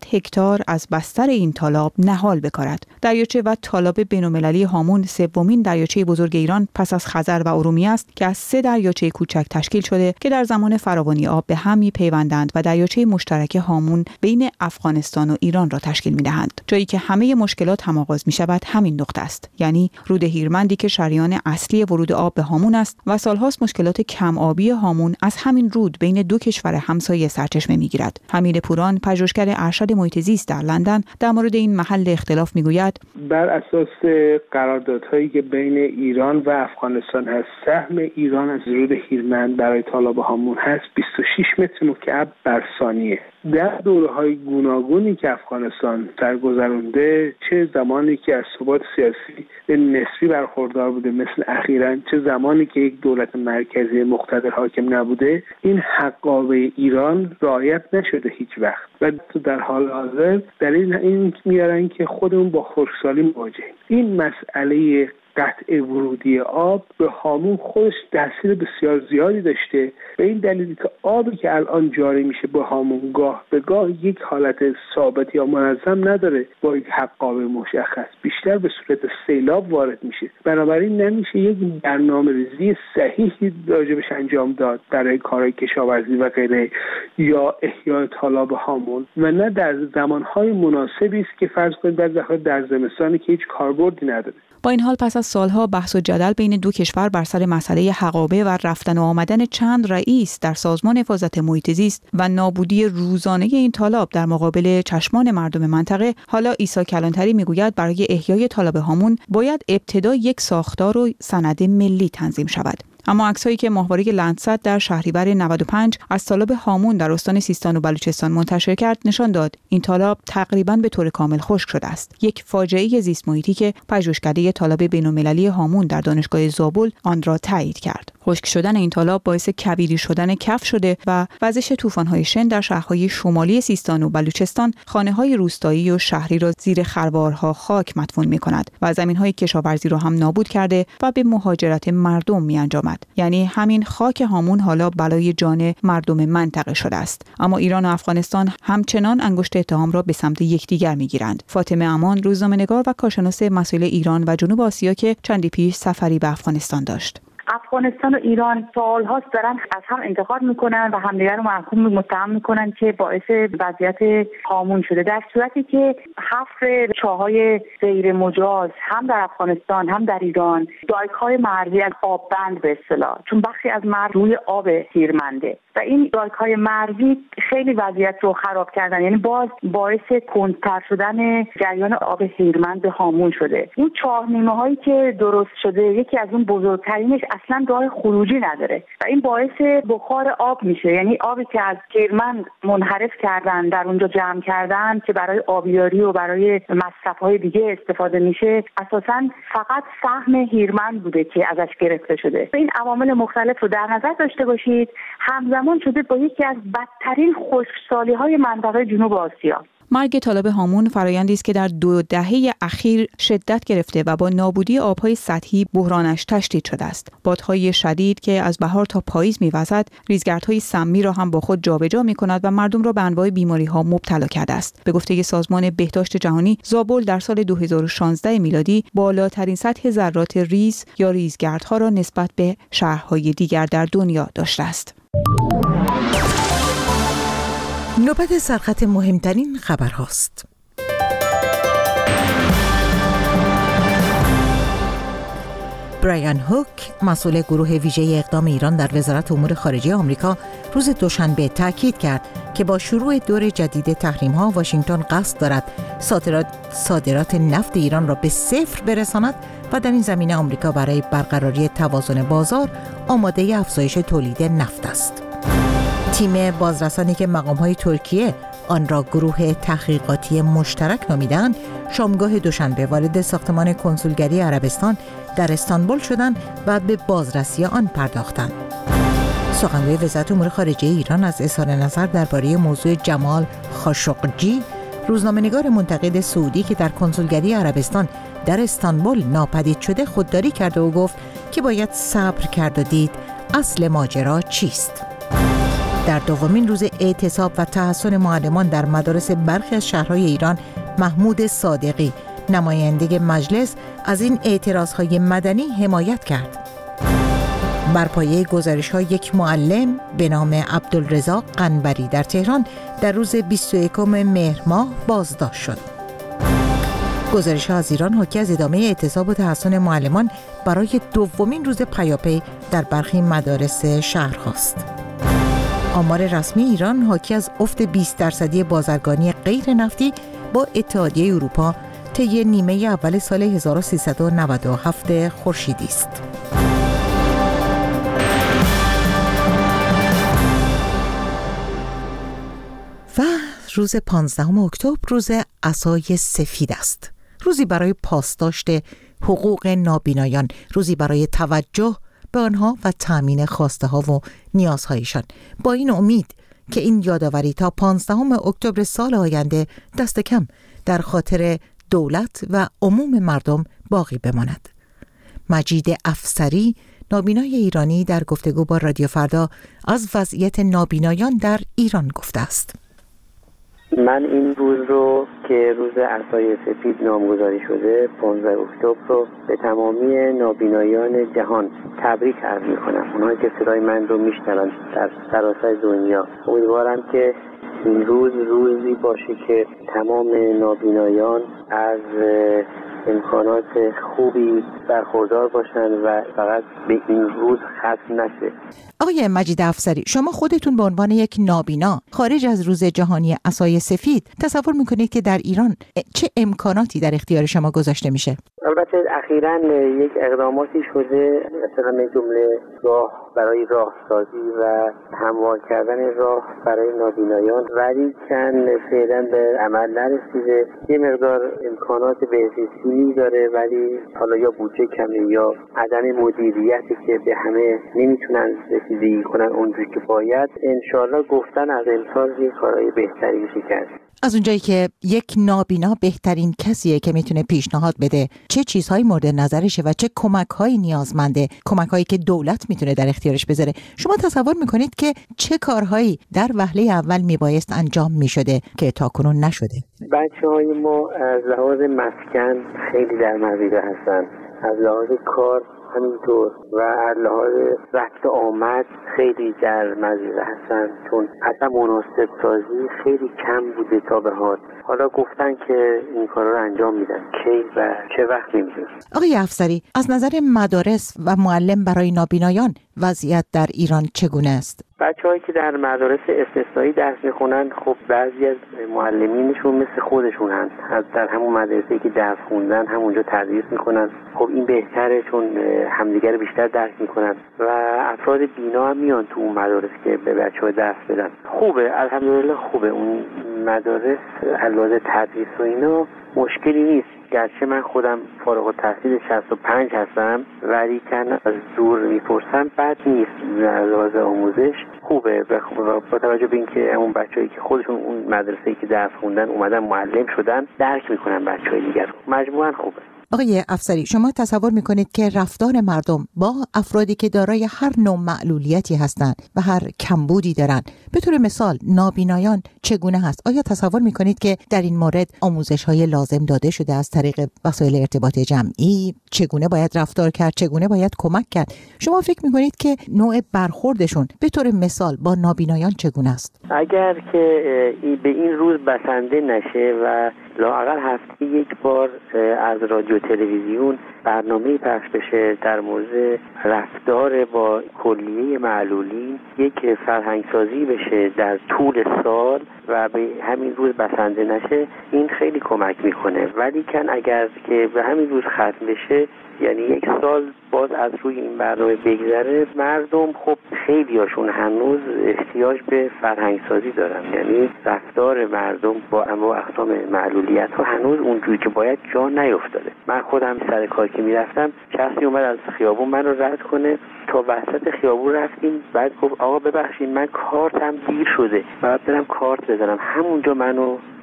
انحصار از بستر این تالاب نهال بکارد. دریاچه و تالاب بین‌المللی هامون سومین دریاچه بزرگ ایران پس از خزر و ارومیه است که از سه دریاچه کوچک تشکیل شده که در زمان فراوانی آب به هم می‌پیوندند و دریاچه مشترک هامون بین افغانستان و ایران را تشکیل می‌دهند. جایی که همه مشکلات هم آغاز می‌شود همین نقطه است، یعنی رود هیرمندی که شریان اصلی ورود آب به هامون است و سال‌هاست مشکلات کم آبی هامون از همین رود بین دو کشور همسایه سرچشمه می‌گیرد. حمید پوران، پژوهشگر ارشد محیط زیست در لندن، در مورد این محل اختلاف می‌گوید: بر اساس قراردادهایی که بین ایران و افغانستان هست، سهم ایران از رود هیرمند برای تالاب هامون هست بیست و شش متر مکعب بر ثانیه. در دوره‌های گوناگونی که افغانستان درگذرونده، چه زمانی که از ثبات سیاسی به نسبی برخوردار بوده مثل اخیراً، چه زمانی که یک دولت مرکزی مقتدر حاکم نبوده، این حقابه ایران رعایت نشده هیچ وقت و در حال حاضر دلیل این میارن که خودمون با خشکسالی مواجهیم. این مسئله قطع ورودی آب به هامون خودش تاثیر بسیار زیادی داشته، به این دلیل که آبی که الان جاری میشه به هامون گاه به گاه یک حالت ثابت یا منظم نداره، با یک حقابه مشخص بیشتر به صورت سیلاب وارد میشه. بنابراین نمیشه یک برنامه‌ریزی صحیحی راجبش انجام داد برای کارهای کشاورزی و غیره یا احیای تالاب هامون و نه در زمانهای مناسبی است که فرض کنید در در زمستانی که هیچ کاربردی نداره. با این حال پس از سالها بحث و جدل بین دو کشور بر سر مسئله حقابه و رفتن و آمدن چند رئیس در سازمان حفاظت محیط زیست و نابودی روزانه این تالاب در مقابل چشمان مردم منطقه، حالا عیسی کلانتری میگوید برای احیای تالاب هامون باید ابتدا یک ساختار و سند ملی تنظیم شود. اما عکسایی که ماهواره لندسات در شهریور نود و پنج از تالاب هامون در استان سیستان و بلوچستان منتشر کرد نشان داد این تالاب تقریباً به طور کامل خشک شده است. یک فاجعه زیست محیطی که پژوهشکده تالاب بین‌المللی هامون در دانشگاه زابل آن را تایید کرد. خشک شدن این تالاب باعث کویری شدن کف شده و وزش طوفان‌های شن در شهرهای شمالی سیستان و بلوچستان خانه‌های روستایی و شهری را زیر خروارها خاک مدفون می‌کند و زمین‌های کشاورزی را هم نابود کرده و به مهاجرت مردم می‌انجامد. یعنی همین خاک هامون حالا بلای جان مردم منطقه شده است. اما ایران و افغانستان همچنان انگشت اتهام را به سمت یکدیگر می‌گیرند. فاطمه امان، روزنامه‌نگار و کارشناس مسائل ایران و جنوب آسیا که چندی پیش سفری به افغانستان داشت. افغانستان و ایران سال‌هاست دارن از هم انتقاد میکنن و همدیگر رو محکوم متهم میکنن که باعث وضعیت هامون شده، در صورتی که حفر چاهای غیر مجاز هم در افغانستان هم در ایران دایک‌های مرزی از آب بند به اصطلاح، چون بخشی از مرز روی آب هیرمنده و این دایک‌های مرزی خیلی وضعیت رو خراب کردن، یعنی باز باعث کندتر شدن جریان آب هیرمند به هامون شده. این چاه‌نیمه‌هایی که درست شده یکی از اون بزرگترینش اصلا راه خروجی نداره و این باعث بخار آب میشه، یعنی آبی که از هیرمند منحرف کردن در اونجا جمع کردن که برای آبیاری و برای مصرف‌های دیگه استفاده میشه، اساساً فقط سهم هیرمند بوده که ازش گرفته شده. این عوامل مختلف رو در نظر داشته باشید، همزمان شده با یکی از بدترین خشکسالی‌های منطقه جنوب آسیا. مرگ تالاب هامون فرایندی است که در دو دهه اخیر شدت گرفته و با نابودی آبهای سطحی بحرانش تشدید شده است. بادهای شدید که از بهار تا پاییز می‌وزد، ریزگردهای سمی را هم با خود جابجا می‌کند و مردم را به انواع بیماری‌ها مبتلا کرده است. به گفته سازمان بهداشت جهانی، زابل در سال دو هزار و شانزده میلادی بالاترین سطح ذرات ریز یا ریزگردها را نسبت به شهرهای دیگر در دنیا داشته است. نوبت سرخط مهمترین خبرهاست. برایان هوک، مسئول گروه ویژه اقدام ایران در وزارت امور خارجه آمریکا، روز دوشنبه تاکید کرد که با شروع دور جدید تحریم‌ها واشنگتن قصد دارد صادرات صادرات نفت ایران را به صفر برساند و در این زمینه آمریکا برای برقراری توازن بازار آماده افزایش تولید نفت است. تیم بازرسانی که مقام‌های ترکیه آن را گروه تحقیقاتی مشترک نامیدند، شامگاه دوشنبه وارد ساختمان کنسولگری عربستان در استانبول شدند و به بازرسی آن پرداختند. سخنگوی وزارت امور خارجه ایران از اظهار نظر درباره موضوع جمال خاشقجی، روزنامه‌نگار منتقد سعودی که در کنسولگری عربستان در استانبول ناپدید شده، خودداری کرد و گفت که باید صبر کرد و دید اصل ماجرا چیست. در دومین روز اعتصاب و تحسن معلمان در مدارس برخی از شهرهای ایران، محمود صادقی، نماینده مجلس، از این اعتراضهای مدنی حمایت کرد. بر پایه گزارش‌های یک معلم به نام عبدالرزاق قنبری در تهران در روز بیست و یکم مهر ماه بازداشت شد. گزارش‌ها از ایران حاکی از ادامه اعتصاب و تحسن معلمان برای دومین روز پیاپی در برخی مدارس شهرهاست. آمار رسمی ایران حاکی از افت بیست درصدی بازرگانی غیر نفتی با اتحادیه اروپا طی نیمه اول سال هزار و سیصد و نود و هفت خورشیدی است. و روز پانزدهم اکتبر روز عصای سفید است. روزی برای پاسداشت حقوق نابینایان، روزی برای توجه به آنها و تأمین خواسته ها و نیازهایشان، با این امید که این یادآوری تا پانزدهم اکتبر سال آینده دست کم در خاطر دولت و عموم مردم باقی بماند. مجید افسری، نابینای ایرانی، در گفتگو با رادیو فردا از وضعیت نابینایان در ایران گفته است. من این روز رو که روز عصای سفید نامگذاری شده، پانزدهم اکتبر رو به تمامی نابینایان جهان تبریک عرض می‌کنم. اونهایی که صدای من رو میشنون در سراسر دنیا، امیدوارم که این روز روزی باشه که تمام نابینایان از امکانات خوبی برخوردار باشن و فقط به این روز ختم نشه. آقای مجید افسری، شما خودتون به عنوان یک نابینا خارج از روز جهانی عصای سفید تصور میکنید که در ایران چه امکاناتی در اختیار شما گذاشته میشه؟ البته اخیراً یک اقداماتی شده، مثلا جمله راه برای راهسازی و هموار کردن راه برای نابینایان، ولی چند فعلا به عمل نرسیده. یه مقدار امکانات بهزیستی داره، ولی حالا یا بودجه کمه یا عدم مدیریتی که به همه نمیتونن رسیدگی کنن اونجوری که باید. انشالله گفتن از امسال یه کارهای بهتری میشه کرد. از اونجایی که یک نابینا بهترین کسیه که میتونه پیشنهاد بده چه چیزهایی مورد نظرشه و چه کمک‌هایی نیازمنده، کمک‌هایی که دولت میتونه در اختیارش بذاره، شما تصور میکنید که چه کارهایی در وهله اول میبایست انجام میشده که تاکنون نشده؟ بچه‌های ما از لحاظ مسکن خیلی در مزیده هستن، از لحاظ کار همینطور و از لحاظ رفت آمد خیلی در مزیده هستن، چون اصلا مناسب سازی خیلی کم بوده تا به حال. حالا گفتن که این کارا رو انجام میدن، کی و چه وقت نمیدونم. آقای افسری، از نظر مدارس و معلم برای نابینایان وضعیت در ایران چگونه است؟ بچه‌هایی که در مدارس استثنایی درس میخونن، خب بعضی از معلمینشون مثل خودشون هستن، از در همون مدرسه‌ای که درس خوندن همونجا تدریس میکنن. خب این بهتره، چون همدیگر بیشتر درک میکنن و افراد بینا هم میان تو اون مدارس که به بچه‌ها درس بدن. خوبه، الحمدلله خوبه. اون مدارس علاوه تدریس و اینا مشکلی نیست. گرچه من خودم فارغ التحصیل شصت و پنج هستم، ولی کن از دور میپرسم بد نیست. از لحاظ آموزش خوبه، با توجه به اینکه اون بچه‌ای که خودشون اون مدرسه‌ای که درس خوندن اومدن معلم شدن، درک میکنن بچه‌های دیگر. مجموعاً خوبه. آقای افسری، شما تصور میکنید که رفتار مردم با افرادی که دارای هر نوع معلولیتی هستند و هر کمبودی دارند، به طور مثال نابینایان، چگونه هست؟ آیا تصور میکنید که در این مورد آموزش‌های لازم داده شده از طریق وسایل ارتباط جمعی؟ چگونه باید رفتار کرد؟ چگونه باید کمک کرد؟ شما فکر میکنید که نوع برخوردشون به طور مثال با نابینایان چگونه است؟ اگر که به این روز بسنده نشه و لااقل هفته یک بار از رادیو تلویزیون برنامه‌ای پخش بشه در مورد رفتار با کلیه معلولین، یک فرهنگسازی بشه در طول سال و به همین روز بسنده نشه، این خیلی کمک میکنه. ولی کن اگر که به همین روز ختم بشه، یعنی یک سال باز از روی این برنامه بگذره، مردم خب خیلی هاشون هنوز احتیاج به فرهنگسازی دارن، یعنی رفتار مردم با انواع اقسام معلولیت ها هنوز اونجوری که باید جا نیفتاده. من خودم سر کار که میرفتم، شخصی اومد از خیابون من رو رد کنه، تا وسط خیابون رفتیم، بعد گفت آقا ببخشید من کارتم دیر شده، بعد برم کارت بزنم. همونجا منو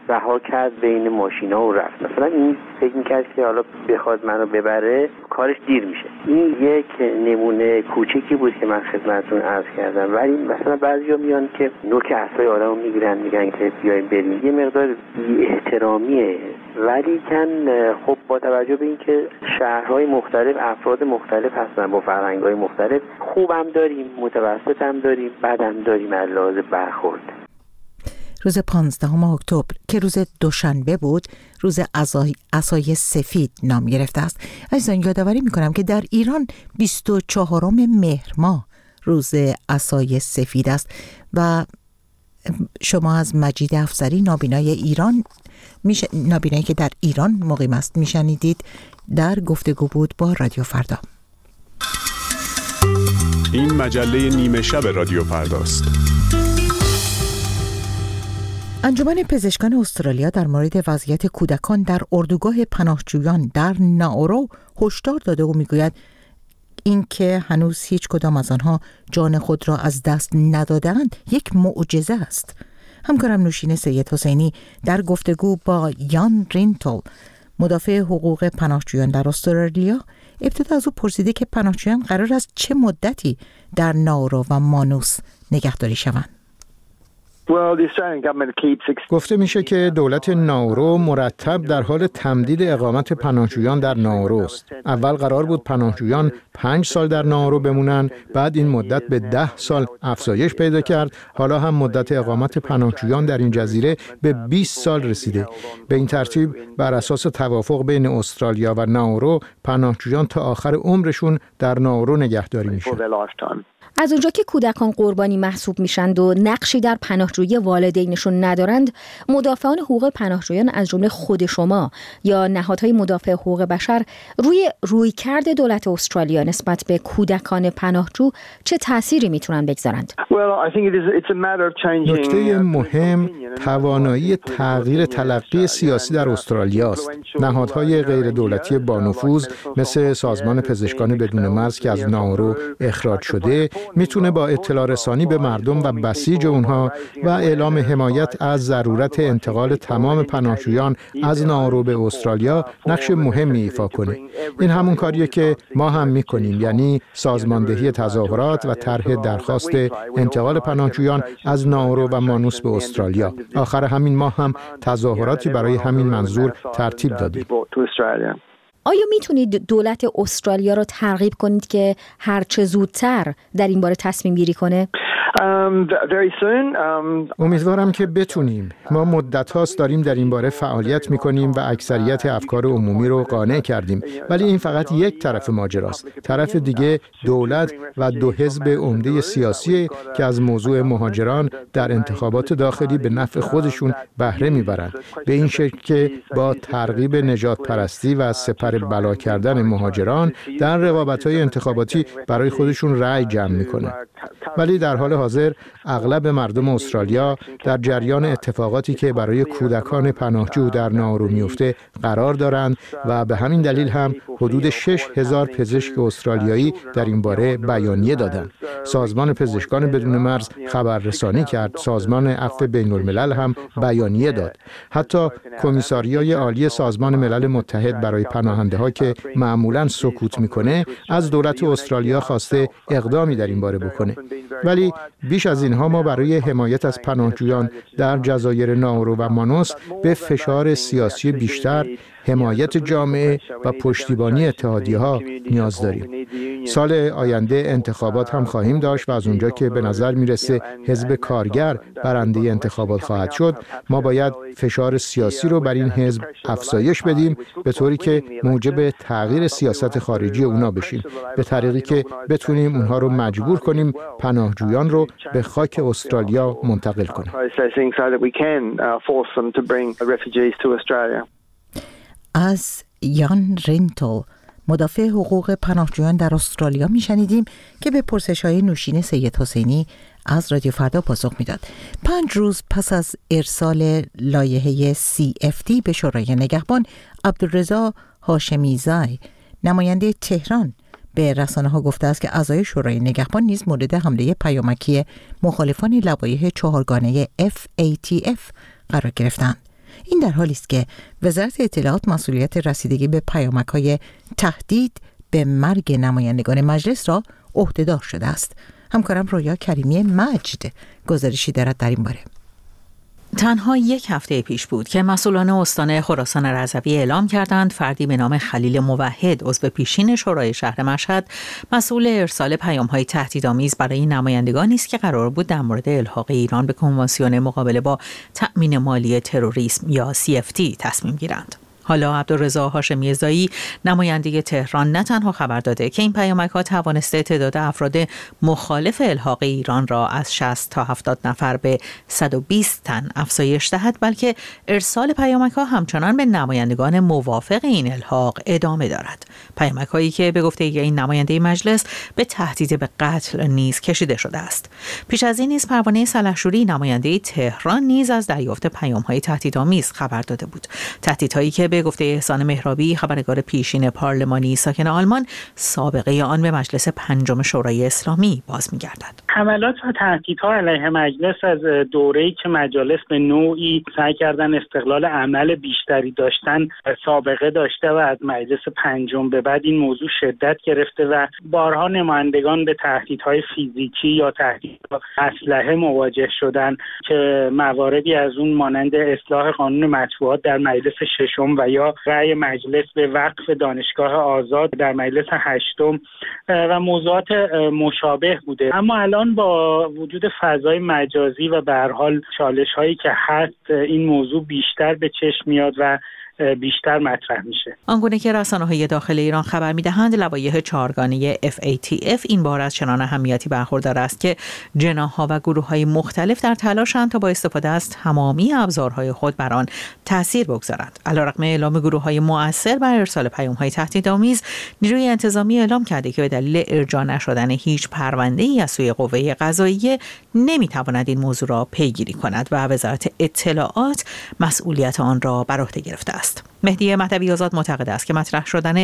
رها کرد بین ماشینا و رفت. مثلا این فکر می‌کرد که حالا بخواد منو ببره کارش دیر میشه. این یک نمونه کوچیکی بود که من خدمتتون عرض کردم. ولی مثلا بعضیا میان که نوک عصای آدمو میگیرن میگن که بیاین بریم، یه مقدار بی‌احترامیه. ولی کن خب با توجه به اینکه شهرهای مختلف افراد مختلف هستن با فرهنگ‌های مختلف، خوبم داریم، متوسطم داریم، بدم داریم از لحاظ برخورد. روز پانزدهم اکتبر که روز دوشنبه بود، روز عصای, عصای سفید نام گرفته است. عزیزان یادآوری میکنم که در ایران بیست و چهارم مهر ماه روز عصای سفید است و شما از مجید افسری نابینای ایران میش... نابینایی که در ایران مقیم است میشنیدید در گفتگو بود با رادیو فردا. این مجله نیمه شب رادیو فرداست. انجمن پزشکان استرالیا در مورد وضعیت کودکان در اردوگاه پناهجویان در ناورو هشدار داده و میگوید اینکه هنوز هیچ کدام از آنها جان خود را از دست ندادند یک معجزه است. همکارم نوشین سید حسینی در گفتگو با یان رینتل، مدافع حقوق پناهجویان در استرالیا، ابتدا از او پرسیده که پناهجویان قرار است چه مدتی در ناورو و مانوس نگهداری شوند. گفته میشه که دولت ناورو مرتب در حال تمدید اقامت پناهجویان در ناورو است. اول قرار بود پناهجویان پنج سال در ناورو بمونن، بعد این مدت به ده سال افزایش پیدا کرد. حالا هم مدت اقامت پناهجویان در این جزیره به بیست سال رسیده. به این ترتیب بر اساس توافق بین استرالیا و ناورو، پناهجویان تا آخر عمرشون در ناورو نگهداری میشن. از اونجا که کودکان قربانی محسوب میشند و نقشی در پناهجویی والدینشون ندارند، مدافعان حقوق پناهجویان از جمله خود شما یا نهادهای مدافع حقوق بشر روی رویکرد دولت استرالیا نسبت به کودکان پناهجو چه تأثیری میتونن بگذارند؟ نکته مهم توانایی تغییر تلقی سیاسی در استرالیا است. نهادهای غیر دولتی با نفوذ مثل سازمان پزشکان بدون مرز که از ناورو اخراج شده میتونه با اطلاع رسانی به مردم و بسیج اونها و اعلام حمایت از ضرورت انتقال تمام پناهجویان از ناورو به استرالیا نقش مهمی ایفا کنه. این همون کاریه که ما هم میکنیم، یعنی سازماندهی تظاهرات و طرح درخواست انتقال پناهجویان از ناورو و مانوس به استرالیا. آخر همین ماه هم تظاهراتی برای همین منظور ترتیب دادیم. آیا میتونید دولت استرالیا رو ترغیب کنید که هر چه زودتر در این باره تصمیم گیری کنه؟ امیدوارم که بتونیم. ما مدت هاست داریم در این باره فعالیت میکنیم و اکثریت افکار عمومی رو قانع کردیم، ولی این فقط یک طرف ماجراست. طرف دیگه دولت و دو حزب عمده سیاسی که از موضوع مهاجران در انتخابات داخلی به نفع خودشون بهره میبرند، به این شکل که با ترغیب نجات پرستی و سپر بلا کردن مهاجران در رقابت‌های انتخاباتی برای خودشون رأی جمع میکنن. ولی در حال حاضر اغلب مردم استرالیا در جریان اتفاقاتی که برای کودکان پناهجو در ناورو میفته قرار دارند و به همین دلیل هم حدود شش هزار پزشک استرالیایی در این باره بیانیه دادند. سازمان پزشکان بدون مرز خبررسانی کرد، سازمان عفو بین الملل هم بیانیه داد. حتی کمیساریای عالی سازمان ملل متحد برای پناهنده‌ها که معمولاً سکوت میکنه از دولت استرالیا خواسته اقدامی در این باره بکنه. ولی بیش از اینها ما برای حمایت از پناهجویان در جزایر ناورو و مانوس به فشار سیاسی بیشتر، حمایت جامعه و پشتیبانی اتحادیه‌ها نیاز داریم. سال آینده انتخابات هم خواهیم داشت و از اونجا که به نظر میرسه حزب کارگر برنده انتخابات خواهد شد، ما باید فشار سیاسی رو بر این حزب افزایش بدیم به طوری که موجب تغییر سیاست خارجی اونا بشیم، به طریقی که بتونیم اونها رو مجبور کنیم پناهجویان رو به خاک استرالیا منتقل کنیم. از یان رینتل، مدافع حقوق پناهجویان در استرالیا میشنیدیم که به پرسش‌های نوشین سید حسینی از رادیو فردا پاسخ میداد. پنج روز پس از ارسال لایحه سی اف دی به شورای نگهبان، عبدالرضا هاشمیزای، نماینده تهران، به رسانه‌ها گفته است که اعضای شورای نگهبان نیز مورد حمله پیامکی مخالفان لوایح چهارگانه اف ای تی اف قرار گرفتند. این در حالی است که وزارت اطلاعات مسئولیت رسیدگی به پیامک‌های تهدید به مرگ نمایندگان مجلس را عهده‌دار شده است. همکارم رویا کریمی مجد گزارشی دارد در این باره. تنها یک هفته پیش بود که مسئولان استان خراسان رضوی اعلام کردند فردی به نام خلیل موحد عضو پیشین شورای شهر مشهد مسئول ارسال پیام‌های تهدیدآمیز برای نمایندگانی است که قرار بود در مورد الحاق ایران به کنوانسیون مقابله با تأمین مالی تروریسم یا سی اف تی تصمیم گیرند. حالا عبدالرضا هاشمی زایی نماینده تهران نه تنها خبر داده که این پیامک‌ها توانسته تعداد افراد مخالف الحاق ایران را از شصت تا هفتاد نفر به صد و بیست تن افزایش دهد، بلکه ارسال پیامک‌ها همچنان به نمایندگان موافق این الحاق ادامه دارد. پیامک‌هایی که به گفته این نماینده مجلس به تهدید به قتل نیز کشیده شده است. پیش از این نیز پروانه سلحشوری نماینده تهران نیز از دریافت پیام‌های تهدیدآمیز خبر داده بود. تهدیدهایی که به گفته احسان مهرابی خبرنگار پیشین پارلمانی ساکن آلمان سابقه آن به مجلس پنجم شورای اسلامی باز می‌گردد. حملات و تهدیدها علیه مجلس از دوره‌ای که مجالس به نوعی سعی کردن استقلال عمل بیشتری داشتن سابقه داشته و از مجلس پنجم به بعد این موضوع شدت گرفته و بارها نمایندگان به تهدیدهای فیزیکی یا تهدیدها اسلحه مواجه شدن که مواردی از اون مانند اصلاح قانون مطبوعات در مجلس ششم و یا رأی مجلس به وقف دانشگاه آزاد در مجلس هشتم و موضوعات مشابه بوده. اما الان با وجود فضای مجازی و به هر حال چالش‌هایی که هست این موضوع بیشتر به چشم میاد و بیشتر مطرح میشه. آنگونه که رسانه‌های داخل ایران خبر می‌دهند لوایح چهارگانه اف ای تی اف این بار از چنان اهمیتی برخوردار است که جناح‌ها و گروه‌های مختلف در تلاشند تا با استفاده از تمامی ابزارهای خود بر آن تأثیر بگذارند. علیرغم اعلام گروه‌های مؤثر بر ارسال پیام‌های تهدیدآمیز، نیروی انتظامی اعلام کرده که به دلیل ارجاع نشدن هیچ پرونده‌ای از سوی قوه قضاییه نمی‌تواند این موضوع را پیگیری کند و وزارت اطلاعات مسئولیت آن را بر عهده گرفته است. مهدی مهدوی آزاد معتقد است که مطرح شدن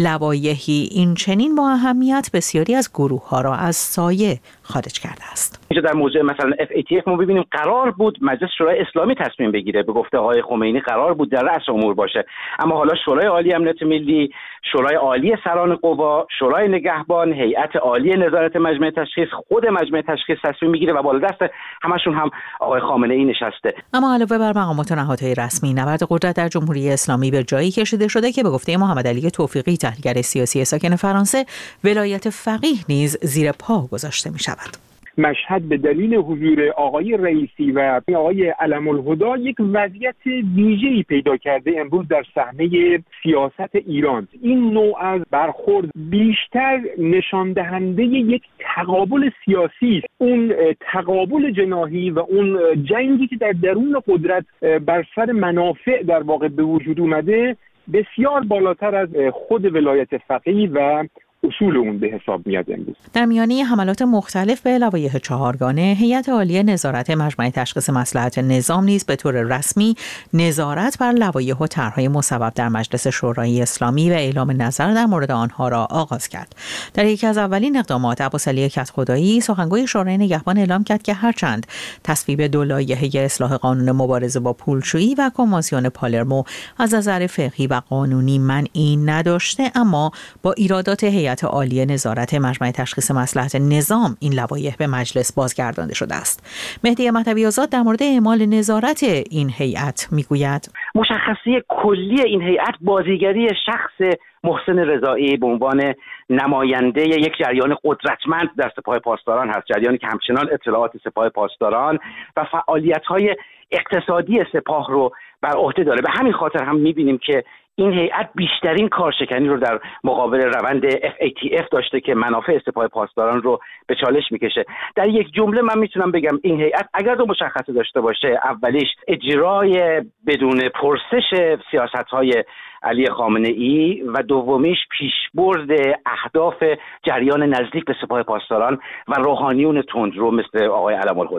لوایحی این چنین با اهمیت بسیاری از گروه‌ها را از سایه خارج کرده است. اینجا در موضوع مثلا اف ای تی اف ما ببینیم قرار بود مجلس شورای اسلامی تصمیم بگیره، به گفته آقای خمینی قرار بود در رأس امور باشه، اما حالا شورای عالی امنیت ملی، شورای عالی سران قوا، شورای نگهبان، هیئت عالی نظارت مجمع تشخیص، خود مجمع تشخیص تصمیم میگیره و بالا دست همشون هم آقای خامنه ای نشسته. اما علاوه بر مقامات و نهادهای رسمی، نبرد قدرت در جمهوری اسلامی به جایی کشیده شده که به گفته محمد علی توفیقی تحلیلگر سیاسی ساکن فرانسه، ولایت فقیه نیز زیر پا گذاشته می شود. مشهد به دلیل حضور آقای رئیسی و آقای علم الهدا یک وضعیت ویژه‌ای پیدا کرده امروز در صحنه سیاست ایران. این نوع از برخورد بیشتر نشان دهنده یک تقابل سیاسی است. اون تقابل جناحی و اون جنگی که در درون قدرت بر سر منافع در واقع به وجود اومده بسیار بالاتر از خود ولایت فقیه و اصول اون به حساب میاد امروز. در میانه حملات مختلف به لوایح چهارگانه، هیئت عالی نظارت مجمع تشخیص مصلحت نظام نیز به طور رسمی نظارت بر لوایح و طرح‌های مصوب در مجلس شورای اسلامی و اعلام نظر در مورد آنها را آغاز کرد. در یکی از اولین اقدامات، عباسعلی کدخدایی سخنگوی شورای نگهبان اعلام کرد که هرچند تصویب دو لایحه اصلاح قانون مبارزه با پولشویی و کنوانسیون پالرمو از نظر فقهی و قانونی منعی نداشته، اما با ایرادات هیئت عالی نظارت مجمع تشخیص مصلحت نظام این لوایح به مجلس بازگردانده شده است. مهدی مهدوی آزاد در مورد اعمال نظارت این هیئت میگوید: مشخصه کلی این هیئت بازیگری شخص محسن رضایی به عنوان نماینده یک جریان قدرتمند در سپاه پاسداران هست، جریانی که همچنان اطلاعات سپاه پاسداران و فعالیت‌های اقتصادی سپاه رو بر عهده داره. به همین خاطر هم می‌بینیم که این هیئت بیشترین کارشکنی رو در مقابل روند اف ای تی اف داشته که منافع سپاه پاسداران رو به چالش میکشه. در یک جمله من میتونم بگم این هیئت اگر دو مشخصه داشته باشه، اولیش اجرای بدون پرسش سیاست‌های علی خامنه ای و دومیش پیشبرد اهداف جریان نزدیک به سپاه پاسداران و روحانیون تندرو مثل آقای علم الهدا است.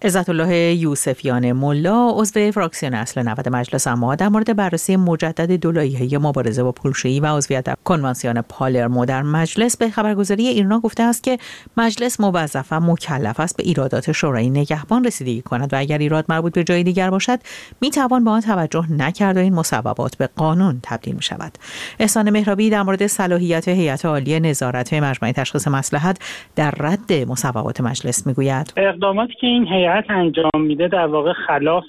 عزت الله یوسفیان ملا عضو فراکسیون اصل نود مجلس اما در مورد بررسی مجدد دو لایحه مبارزه با پولشویی و عضویت در کنوانسیون پالرمو در مجلس به خبرگزاری ایرنا گفته است که مجلس موظف و مکلف است به ایرادات شورای نگهبان رسیدگی کند و اگر ایراد مربوط به جای دیگر باشد میتوان به آن توجه نکرد و این مصوبات به قانون تبدیل می شود. احسان مهرابی در مورد صلاحیت هیئت عالی نظارت مجمع تشخیص مصلحت در رد مصوبات مجلس میگوید اقداماتی که این هیئت انجام میده در واقع خلاف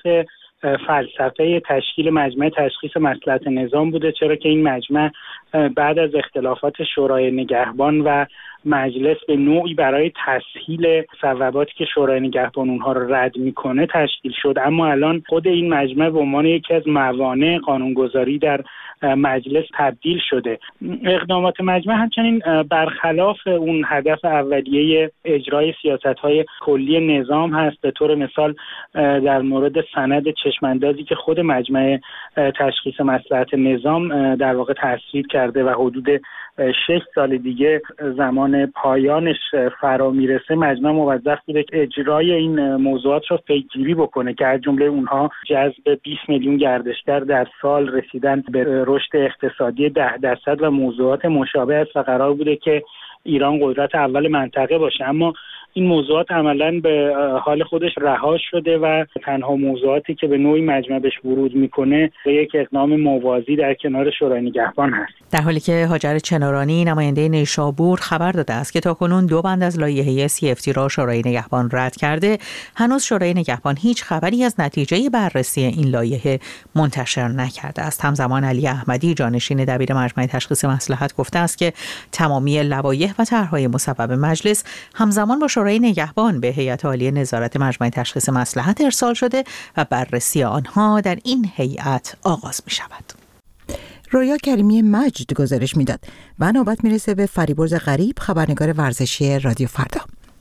فلسفه تشکیل مجمع تشخیص مصلحت نظام بوده، چرا که این مجمع بعد از اختلافات شورای نگهبان و مجلس به نوعی برای تسهیل صواباتی که شورای نگهبان اونها رو رد میکنه تشکیل شد، اما الان خود این مجمع به عنوان یکی از موانع قانونگذاری در مجلس تبدیل شده. اقدامات مجمع همچنین برخلاف اون هدف اولیه اجرای سیاست‌های کلی نظام هست. به طور مثال در مورد سند چشماندازی که خود مجمع تشخیص مصلحت نظام در واقع تصویب کرده و حدود شش سال دیگه زمان پایانش فرا میرسه، مجمع موظف بوده که اجرای این موضوعات رو پیگیری بکنه که از جمله اونها جذب بیست میلیون گردشگر در سال، رسیدن به رشد اقتصادی ده درصد و موضوعات مشابه است و قرار بوده که ایران قدرت اول منطقه باشه، اما این موضوعات عملاً به حال خودش رها شده و تنها موضوعاتی که به نوعی مجمع بهش ورود میکنه به یک اقدام موازی در کنار شورای نگهبان هست. در حالی که هاجر چنارانی نماینده نیشابور خبر داده است که تاکنون دو بند از لایحه سی اف تی را شورای نگهبان رد کرده، هنوز شورای نگهبان هیچ خبری از نتیجه بررسی این لایحه منتشر نکرده است. همزمان علی احمدی جانشین دبیر مجمع تشخیص مصلحت گفته است که تمامی لوایح و طرح‌های مصوب مجلس همزمان با شورای نگهبان به هیئت عالی نظارت مجمع تشخیص مصلحت ارسال شده و بررسی آنها در این هیئت آغاز می شود. رویا کریمی مجد گزارش میداد و نوبت میرسه به فریبرز غریب، خبرنگار ورزشی رادیو فردا.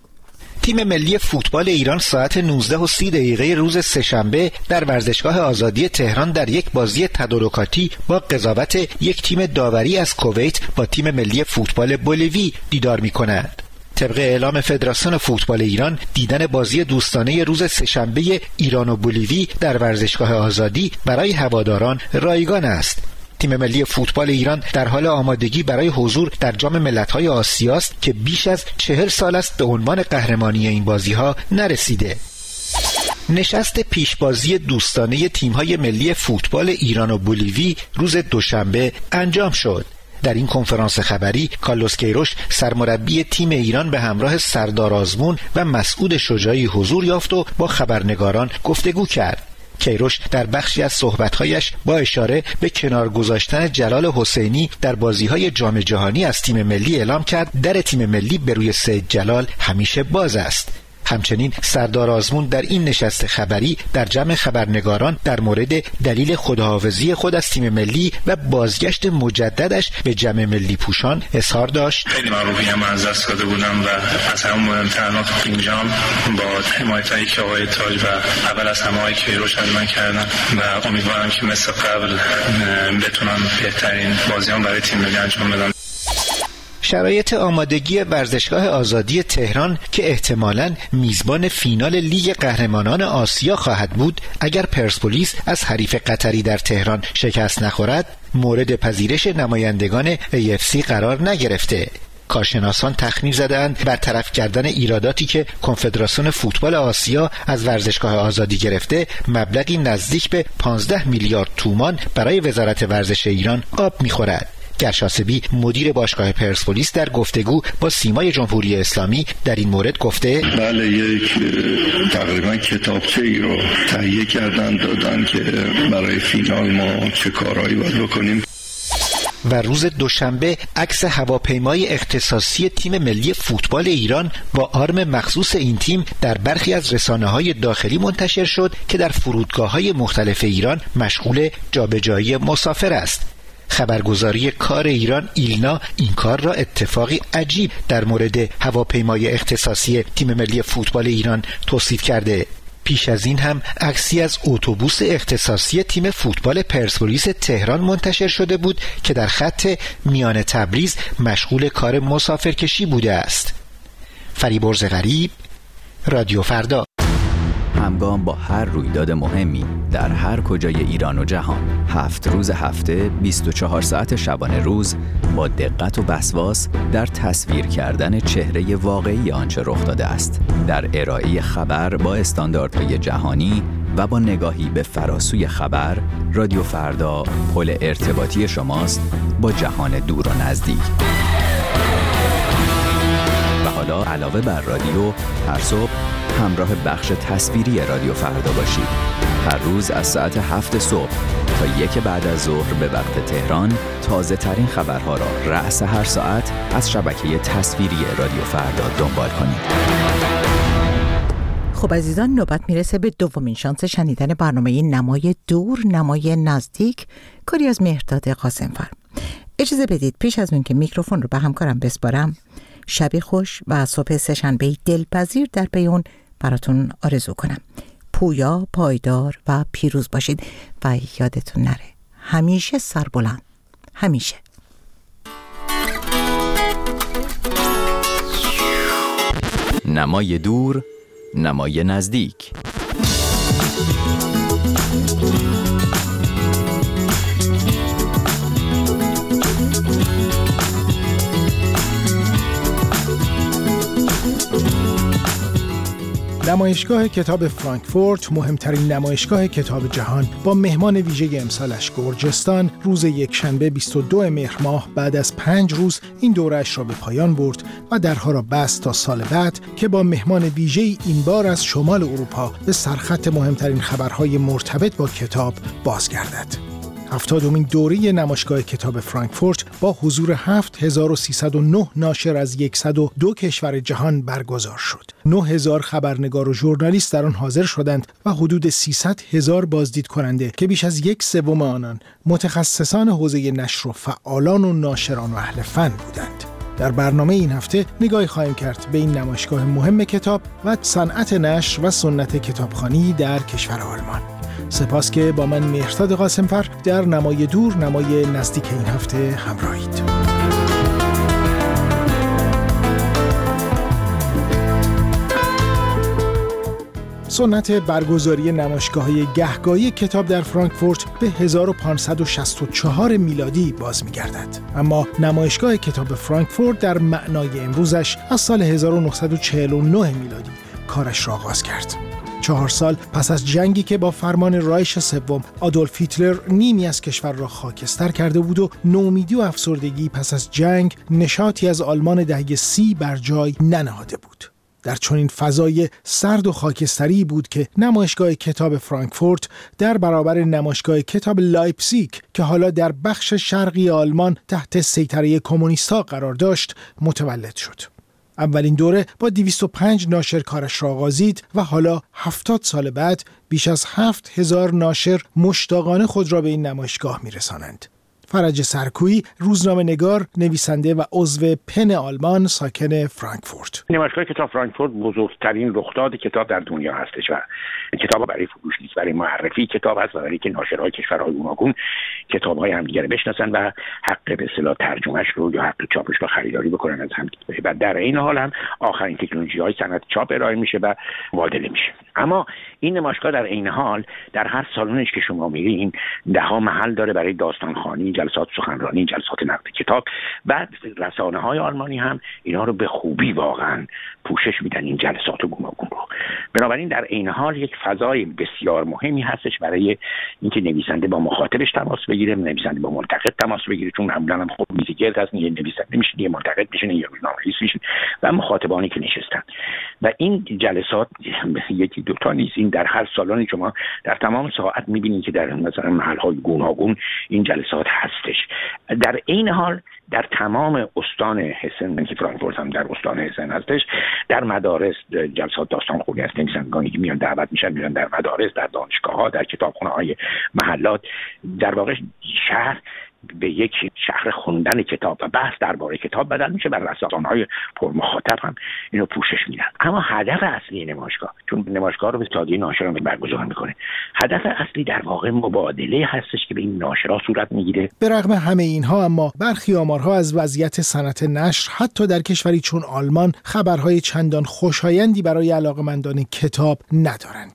تیم ملی فوتبال ایران ساعت نوزده و سی دقیقه روز سه‌شنبه در ورزشگاه آزادی تهران در یک بازی تدارکاتی با قضاوت یک تیم داوری از کویت با تیم ملی فوتبال بولیوی دیدار می‌کنند. طبق اعلام فدراسیون فوتبال ایران، دیدن بازی دوستانه روز سه‌شنبه ایران و بولیوی در ورزشگاه آزادی برای هواداران رایگان است. تیم ملی فوتبال ایران در حال آمادگی برای حضور در جام ملت‌های آسیا است که بیش از چهل سال است به عنوان قهرمانی این بازی‌ها نرسیده. نشست پیشبازی دوستانه تیم‌های ملی فوتبال ایران و بولیوی روز دوشنبه انجام شد. در این کنفرانس خبری کارلوس کیروش سرمربی تیم ایران به همراه سردار آزمون و مسعود شجاعی حضور یافت و با خبرنگاران گفتگو کرد. کیروش در بخشی از صحبت‌هایش با اشاره به کنار گذاشتن جلال حسینی در بازی‌های جام جهانی از تیم ملی اعلام کرد در تیم ملی به روی سید جلال همیشه باز است. همچنین سردار آزمون در این نشست خبری در جمع خبرنگاران در مورد دلیل خداحافظی خود از تیم ملی و بازگشت مجددش به جمع ملی پوشان اظهار داشت. خیلی محبوبیتم از دست داده بودم و از همون مهمتر نقطه این جام با حمایتایی که آقای تاج و اول از همه آقای کیروش از من کردن و امیدوارم که مثل قبل بتونم بهترین بازیام برای تیم ملی انجام بدم. شرایط آمادگی ورزشگاه آزادی تهران که احتمالاً میزبان فینال لیگ قهرمانان آسیا خواهد بود اگر پرسپولیس از حریف قطری در تهران شکست نخورد، مورد پذیرش نمایندگان ای اف سی قرار نگرفته. کارشناسان تخمین زدند برطرف کردن ایراداتی که کنفدراسیون فوتبال آسیا از ورزشگاه آزادی گرفته مبلغی نزدیک به پانزده میلیارد تومان برای وزارت ورزش ایران آب می‌خورد. گرشاسبی مدیر باشگاه پرسپولیس در گفتگو با سیمای جمهوری اسلامی در این مورد گفته بله، یک تقریبا کتابچه ای رو تهیه کردن دادن که برای فینال ما چه کارهایی باید بکنیم. و روز دوشنبه عکس هواپیمای اختصاصی تیم ملی فوتبال ایران با آرم مخصوص این تیم در برخی از رسانه‌های داخلی منتشر شد که در فرودگاه‌های مختلف ایران مشغول جابجایی مسافر است. خبرگزاری کار ایران ایلنا این کار را اتفاقی عجیب در مورد هواپیمای اختصاصی تیم ملی فوتبال ایران توصیف کرده. پیش از این هم عکسی از اتوبوس اختصاصی تیم فوتبال پرسپولیس تهران منتشر شده بود که در خط میان تبریز مشغول کار مسافرکشی بوده است. فریبرز غریب، رادیو فردا. همگام با هر رویداد مهمی در هر کجای ایران و جهان. هفت روز هفته، بیست و چهار ساعت شبانه روز با دقت و وسواس در تصویر کردن چهره واقعی آنچه رخ داده است. در ارائه خبر با استانداردهای جهانی و با نگاهی به فراسوی خبر، رادیو فردا پل ارتباطی شماست با جهان دور و نزدیک. و حالا علاوه بر رادیو، هر صبح همراه بخش تصویری رادیو فردا باشید. هر روز از ساعت هفت صبح تا یک بعد از ظهر به وقت تهران تازه ترین خبرها را رأس هر ساعت از شبکه تصویری رادیو فردا دنبال کنید. خب عزیزان، نوبت میرسه به دومین شانس شنیدن برنامه نمای دور نمای نزدیک، کاری از مهرداد قاسمفر. اجازه بدید پیش از اون که میکروفون رو به همکارم بسپارم، شبی خوش و صبح سه‌شنبه دلپذیر در پی اون براتون آرزو کنم. پویا، پایدار و پیروز باشید و یادتون نره همیشه سربلند، همیشه. نمای دور نمای نزدیک. نمایشگاه کتاب فرانکفورت، مهمترین نمایشگاه کتاب جهان، با مهمان ویژه امسالش گرجستان، روز یکشنبه بیست و دو مهر ماه بعد از پنج روز این دوره‌اش را به پایان برد و درها را بست تا سال بعد که با مهمان ویژه این بار از شمال اروپا به سرخط مهمترین خبرهای مرتبط با کتاب بازگردد. هفتادمین دوره نمایشگاه کتاب فرانکفورت با حضور هفت هزار و سیصد و نه ناشر از صد و دو کشور جهان برگزار شد. نه هزار خبرنگار و ژورنالیست در آن حاضر شدند و حدود سیصد هزار بازدید کننده که بیش از یک سوم آنان متخصصان حوزه نشر و فعالان و ناشران و اهل فن بودند. در برنامه این هفته نگاهی خواهیم کرد به این نمایشگاه مهم کتاب و صنعت نشر و سنت کتابخوانی در کشور آلمان. سپاس که با من مهرداد قاسمفر در نمای دور نمای نزدیک این هفته همراهید. سنت برگزاری نمایشگاه‌های گهگاهی کتاب در فرانکفورت به هزار و پانصد و شصت و چهار میلادی باز می‌گردد. اما نمایشگاه کتاب فرانکفورت در معنای امروزش از سال هزار و نهصد و چهل و نه میلادی کارش را آغاز کرد. چهار سال پس از جنگی که با فرمان رایش سوم آدولف هیتلر نیمی از کشور را خاکستر کرده بود و نومیدی و افسردگی پس از جنگ نشاطی از آلمان دهه سی بر جای ننهاده بود. در چنین فضای سرد و خاکستری بود که نمایشگاه کتاب فرانکفورت در برابر نمایشگاه کتاب لایپزیگ که حالا در بخش شرقی آلمان تحت سیطره کمونیست‌ها قرار داشت متولد شد. اولین دوره با دویست و پنج ناشر کارش را آغازید و حالا هفتاد سال بعد بیش از هفت هزار ناشر مشتاقانه خود را به این نمایشگاه می‌رسانند. فرج سرکویی، روزنامه‌نگار، نویسنده و عضو پن آلمان، ساکن فرانکفورت. نمایشگاه کتاب فرانکفورت بزرگترین رخداد کتاب در دنیا هستش و کتاب برای فروش نیست، برای معرفی کتاب است و برای که ناشرهای کشورهای گوناگون کتاب‌های همدیگر بشناسن و حق به اصطلاح ترجمهش رو یا حق چاپش رو خریداری بکنن از هم. و در این حال هم آخرین تکنولوژی‌های صنعت چاپ ارائه میشه و مبادله میشه. اما این نمایشگاه در این حال در هر سالنش که شما میرین ده ها محل داره برای داستانخوانی، جلسات سخنرانی، جلسات نقد کتاب و رسانه‌های آلمانی هم اینا رو به خوبی واقعا پوشش میدن این جلسات گوناگون رو. بنابراین در این حال یک فضای بسیار مهمی هستش برای اینکه نویسنده با مخاطبش تماس بگیره، نویسنده با منتقد تماس بگیره، چون معمولا هم خب میز گرد هست، یه نویسنده میشه، یه منتقد میشه، یه روزنامه‌نویس میشه و مخاطبانی که نشستن و این جلسات یکی دو تا نیست، این در هر سالن شما در تمام ساعت میبینید که در مثلا محل‌های گوناگون این جلسات هستش. در این حال در تمام استان هسن که فرانکفورت هم در استان هسن هستش، در مدارس جلسات داستانخوانی هست، نویسندگانی که میان دعوت میشن میرن در مدارس، در دانشگاه‌ها، در کتابخانه‌های محلات، در واقع شهر به یک شهر خوندن کتاب و بحث درباره کتاب بدل میشه و رسانه‌های پرمخاطب هم اینو پوشش میدن. اما هدف اصلی نمایشگاه، چون نمایشگاه رو به اتحادیه ناشران برگزار میکنه، هدف اصلی در واقع مبادله هستش که به این ناشرها صورت میگیره. به رغم همه اینها اما برخی آمارها از وضعیت صنعت نشر حتی در کشوری چون آلمان خبرهای چندان خوشایندی برای علاقه‌مندان کتاب ندارند.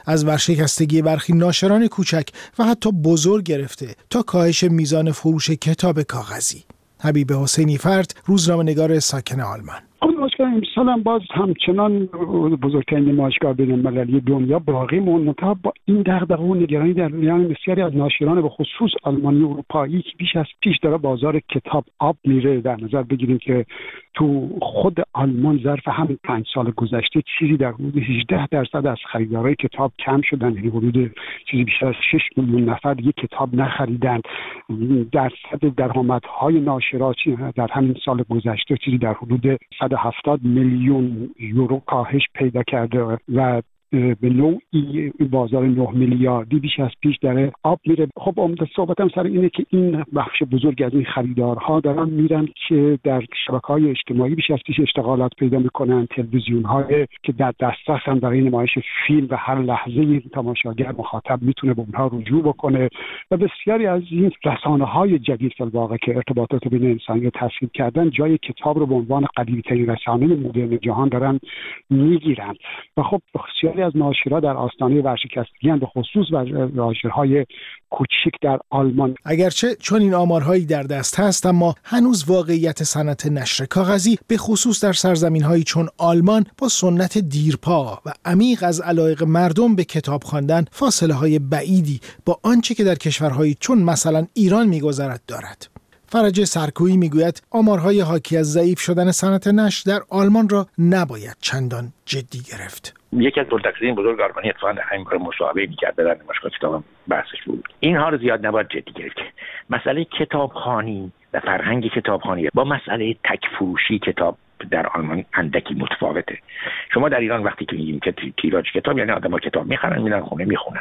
از ورشکستگی برخی ناشران کوچک و حتی بزرگ گرفته تا کاهش میزان فروش کتاب کاغذی. حبیب حسینی فرد، روزنامه‌نگار ساکن آلمان. نمایشگاه امسال هم باز همچنان بزرگترین نمایشگاه بین‌المللی دنیا باقی موند، تا با این دغدغه و نگرانی در میان بسیاری از ناشران به خصوص آلمانی و اروپایی که بیش از پیش داره بازار کتاب آب میره. در نظر بگیریم که تو خود آلمان ظرف همین پنج سال گذشته چیزی در حدود هجده درصد از خریدارای کتاب کم شدن، یعنی حدود چیزی بیشتر از شش میلیون نفر یک کتاب نخریدند. درصد درآمدهای ناشرا در همین سال گذشته چیزی در حدود صد و هفتاد میلیون یورو کاهش پیدا کرده و به نوعی بازار نه میلیاردی بیش از پیش داره آب میره. خب عمده صحبتم سر اینه که این بخش بزرگ از این خریدارها دارن میرن که در شبکه‌های اجتماعی بیش از پیش اشتغالات پیدا میکنن، تلویزیون‌های که در دسترس هم برای نمایش فیلم و هر لحظه این تماشاگر مخاطب میتونه به اونها رجوع بکنه و بسیاری از این رسانه‌های جدید در واقع که ارتباطات بین انسانی رو تسهیل کردن جای کتاب رو به عنوان قدیمی‌ترین رسانه مدرن جهان دارن میگیرن و خب بسیاری از ناشرا در آستانه ورشکستگی اند، به خصوص ناشرهای کوچیک در آلمان. اگرچه چون این آمارهایی در دست هست، اما هنوز واقعیت صنعت نشر کاغذی به خصوص در سرزمین‌هایی چون آلمان با سنت دیرپا و عمیق از علایق مردم به کتاب خواندن فاصله‌های بعیدی با آنچه که در کشورهایی چون مثلا ایران می‌گذرد دارد. فرج سرکویی میگوید آمارهای حاکی از ضعیف شدن صنعت نشر در آلمان را نباید چندان جدی گرفت. یکی از بزرگترین بزرگ آلمانی اتفاقا در همین کار مصاحبه می‌کرد، در نمایشگاه کتاب بحثش بود. اینها رو زیاد نباید جدی گرفت. مسئله کتابخوانی و فرهنگ کتابخوانی با مسئله تک فروشی کتاب در آلمان اندکی متفاوته. شما در ایران وقتی که میگیم که تیراژ کتاب یعنی آدم‌ها کتاب می‌خرن میرن خونه میخونن.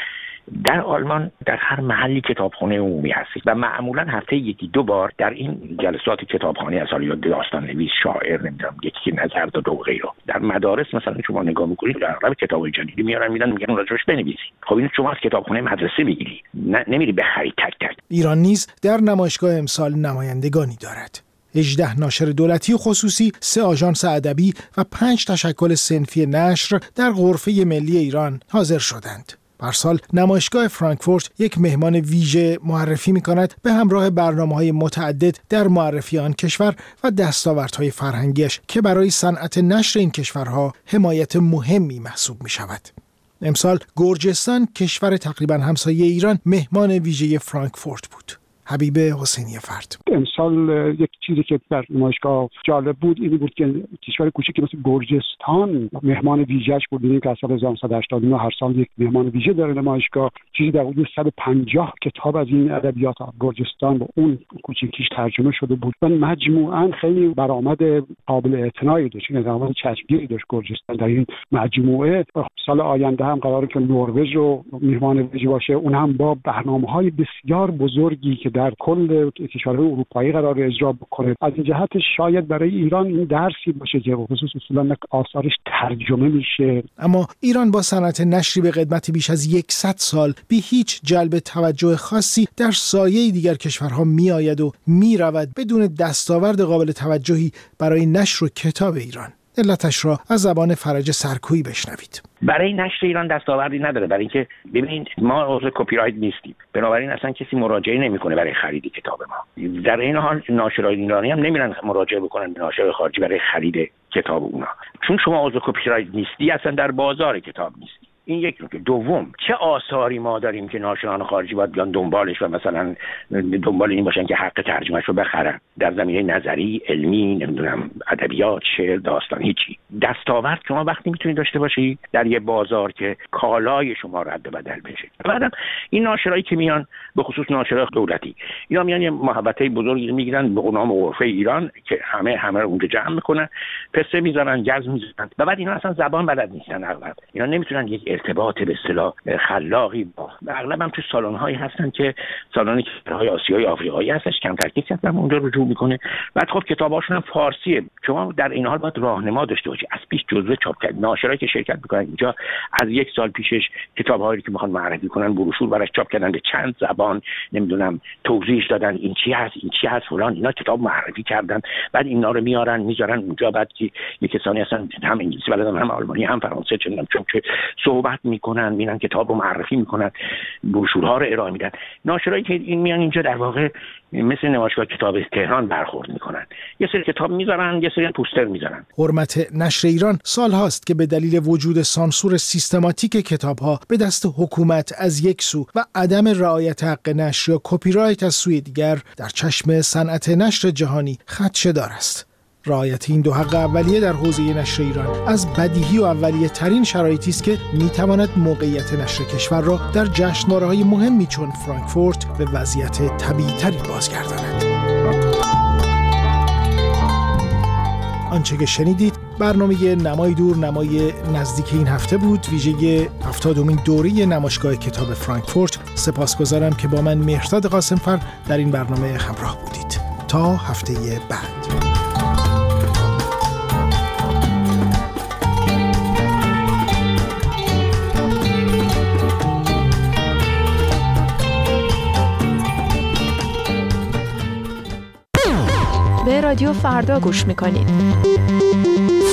در آلمان در هر محلی کتابخانه عمومی هست و معمولا هفته یکی دو بار در این جلسات کتابخانه از حالا داستان نویس، شاعر، نمیدونم یکی که نظر داد و غیره. در مدارس مثلا شما نگاه میکنید در اغلب کتابای جدیدی میارن میدن میگن راجعش بنویسی. خب اینو شما از کتابخانه مدرسه میگیری، نه نمیری بخری تک تک. ایران نیز در نمایشگاه امسال نمایندگانی دارد. هجده ناشر دولتی و خصوصی، سه آژانس ادبی و پنج تشکل صنفی نشر در غرفه ملی ایران حاضر شدند. پارسال نمایشگاه فرانکفورت یک مهمان ویژه معرفی می‌کند به همراه برنامه‌های متعدد در معرفی آن کشور و دستاوردهای فرهنگیش که برای صنعت نشر این کشورها حمایت مهمی محسوب می‌شود. امسال گرجستان، کشور تقریباً همسایه ایران، مهمان ویژه فرانکفورت بود. حبیب حسینی فرد. امسال یک چیزی که در نمایشگاه جالب بود این بود که کشور کوچیکی مثل گرجستان مهمان ویژه‌اش بود. این که از سال هزار و نهصد و هشتاد و نه هر سال یک مهمان ویژه داره نمایشگاه. چیزی در حدود صد و پنجاه کتاب از این ادبیات گرجستان به اون کوچیکیش ترجمه شده بود و مجموعاً خیلی برآمد قابل اعتنایی داشت. این درآمد چشمگیری داشت گرجستان در این مجموعه. سال آینده هم قراره که نروژ رو مهمان ویژه باشه، اون هم با برنامه‌های بسیار بزرگی که در کل کشورهای اروپایی قرار اجرا بکنه. از این جهت شاید برای ایران این درسی باشه که خصوص اصولا آثارش ترجمه میشه. اما ایران با صنعت نشری به قدمت بیش از صد سال بی هیچ جلب توجه خاصی در سایه دیگر کشورها میآید و میرود بدون دستاورد قابل توجهی برای نشر و کتاب ایران. علتش را از زبان فرج سرکویی بشنوید. برای نشر ایران دستاوردی نداره، برای اینکه ببینید ما عضو کپی رایت نیستیم، بنابراین اصلا کسی مراجعه نمیکنه برای خرید کتاب ما. در این حال ناشرای ایرانی هم نمیرن مراجعه بکنن به ناشر خارجی برای خرید کتاب اونا، چون شما عضو کپی رایت نیستی اصلا در بازار کتاب نیستی. این یک نکته. دوم، چه آثاری ما داریم که ناشران خارجی باید بیان دنبالش و مثلا دنبال این باشن که حق ترجمهش رو بخرن در زمینه نظری، علمی، نمیدونم ادبیات، شعر، داستان، هیچی. دستاورد شما وقتی میتونید داشته باشی در یه بازار که کالای شما رد و بدل بشه. بعدم این ناشرایی که میان به خصوص ناشرای دولتی اینا میان یه محوطه بزرگی میگیرن به نام غرفه ایران که همه همه رو اونجا جمع میکنن، پسته میذارن، گز میذارن و بعد اینا اصلا زبان بلد نیستن. اغلب اینا نمیتونن یک ارتباط به اصطلاح خلاقی با اغلب هم تو سالن‌هایی هستن که سالن کشورهای آسیایی آفریقایی هستش، کمتر کسی هستن اونجا رجوع میکنه. بعد خب کتاباشون هم فارسیه. شما در این حال باید راهنما داشته باشی. از پیش جزوه چاپ کرد ناشرایی که شرکت میکنن اینجا از یک سال پیشش کتاب‌هایی که میخوان معرفی کنن بروشور براش چاپ کردن به چند زبان، نمیدونم توضیح دادن این چی هست این چی هست فلان، اینا کتاب معرفی کردن. بعد اینا رو میارن میذارن اونجا. بعد که یک کسانی هستن هم انگلیسی بلدن هم آلمانی هم فرانسه، چون چون که صحبت میکنن، میرن کتاب رو معرفی میکنن، بروشورها رو ارائه میدن. ناشرایی که این میان اینجا در واقع مثل نمایشگاه کتاب تهران برخورد میکنن، یه سری کتاب میذارن، یه سری پوستر میذارن. حرمت نشر ایران سال هاست که به دلیل وجود سانسور سیستماتیک کتاب‌ها به دست حکومت از یک سو و عدم رعایت حق نشر یا کپی رایت از سوی دیگر در چشم صنعت نشر جهانی خدشه‌دار است. رعایت این دو حق اولیه در حوزه نشر ایران از بدیهی و اولیه ترین شرایطی است که میتواند موقعیت نشر کشور را در جشنواره‌های مهمی چون فرانکفورت به وضعیت طبیعی‌تری بازگرداند. آنچه که شنیدید برنامه نمای دور نمای نزدیک این هفته بود، ویژه هفتادمین دوره نمایشگاه کتاب فرانکفورت. سپاسگزارم که با من مهرداد قاسمفر در این برنامه همراه بودید. تا هفته بعد. به رادیو فردا گوش میکنید.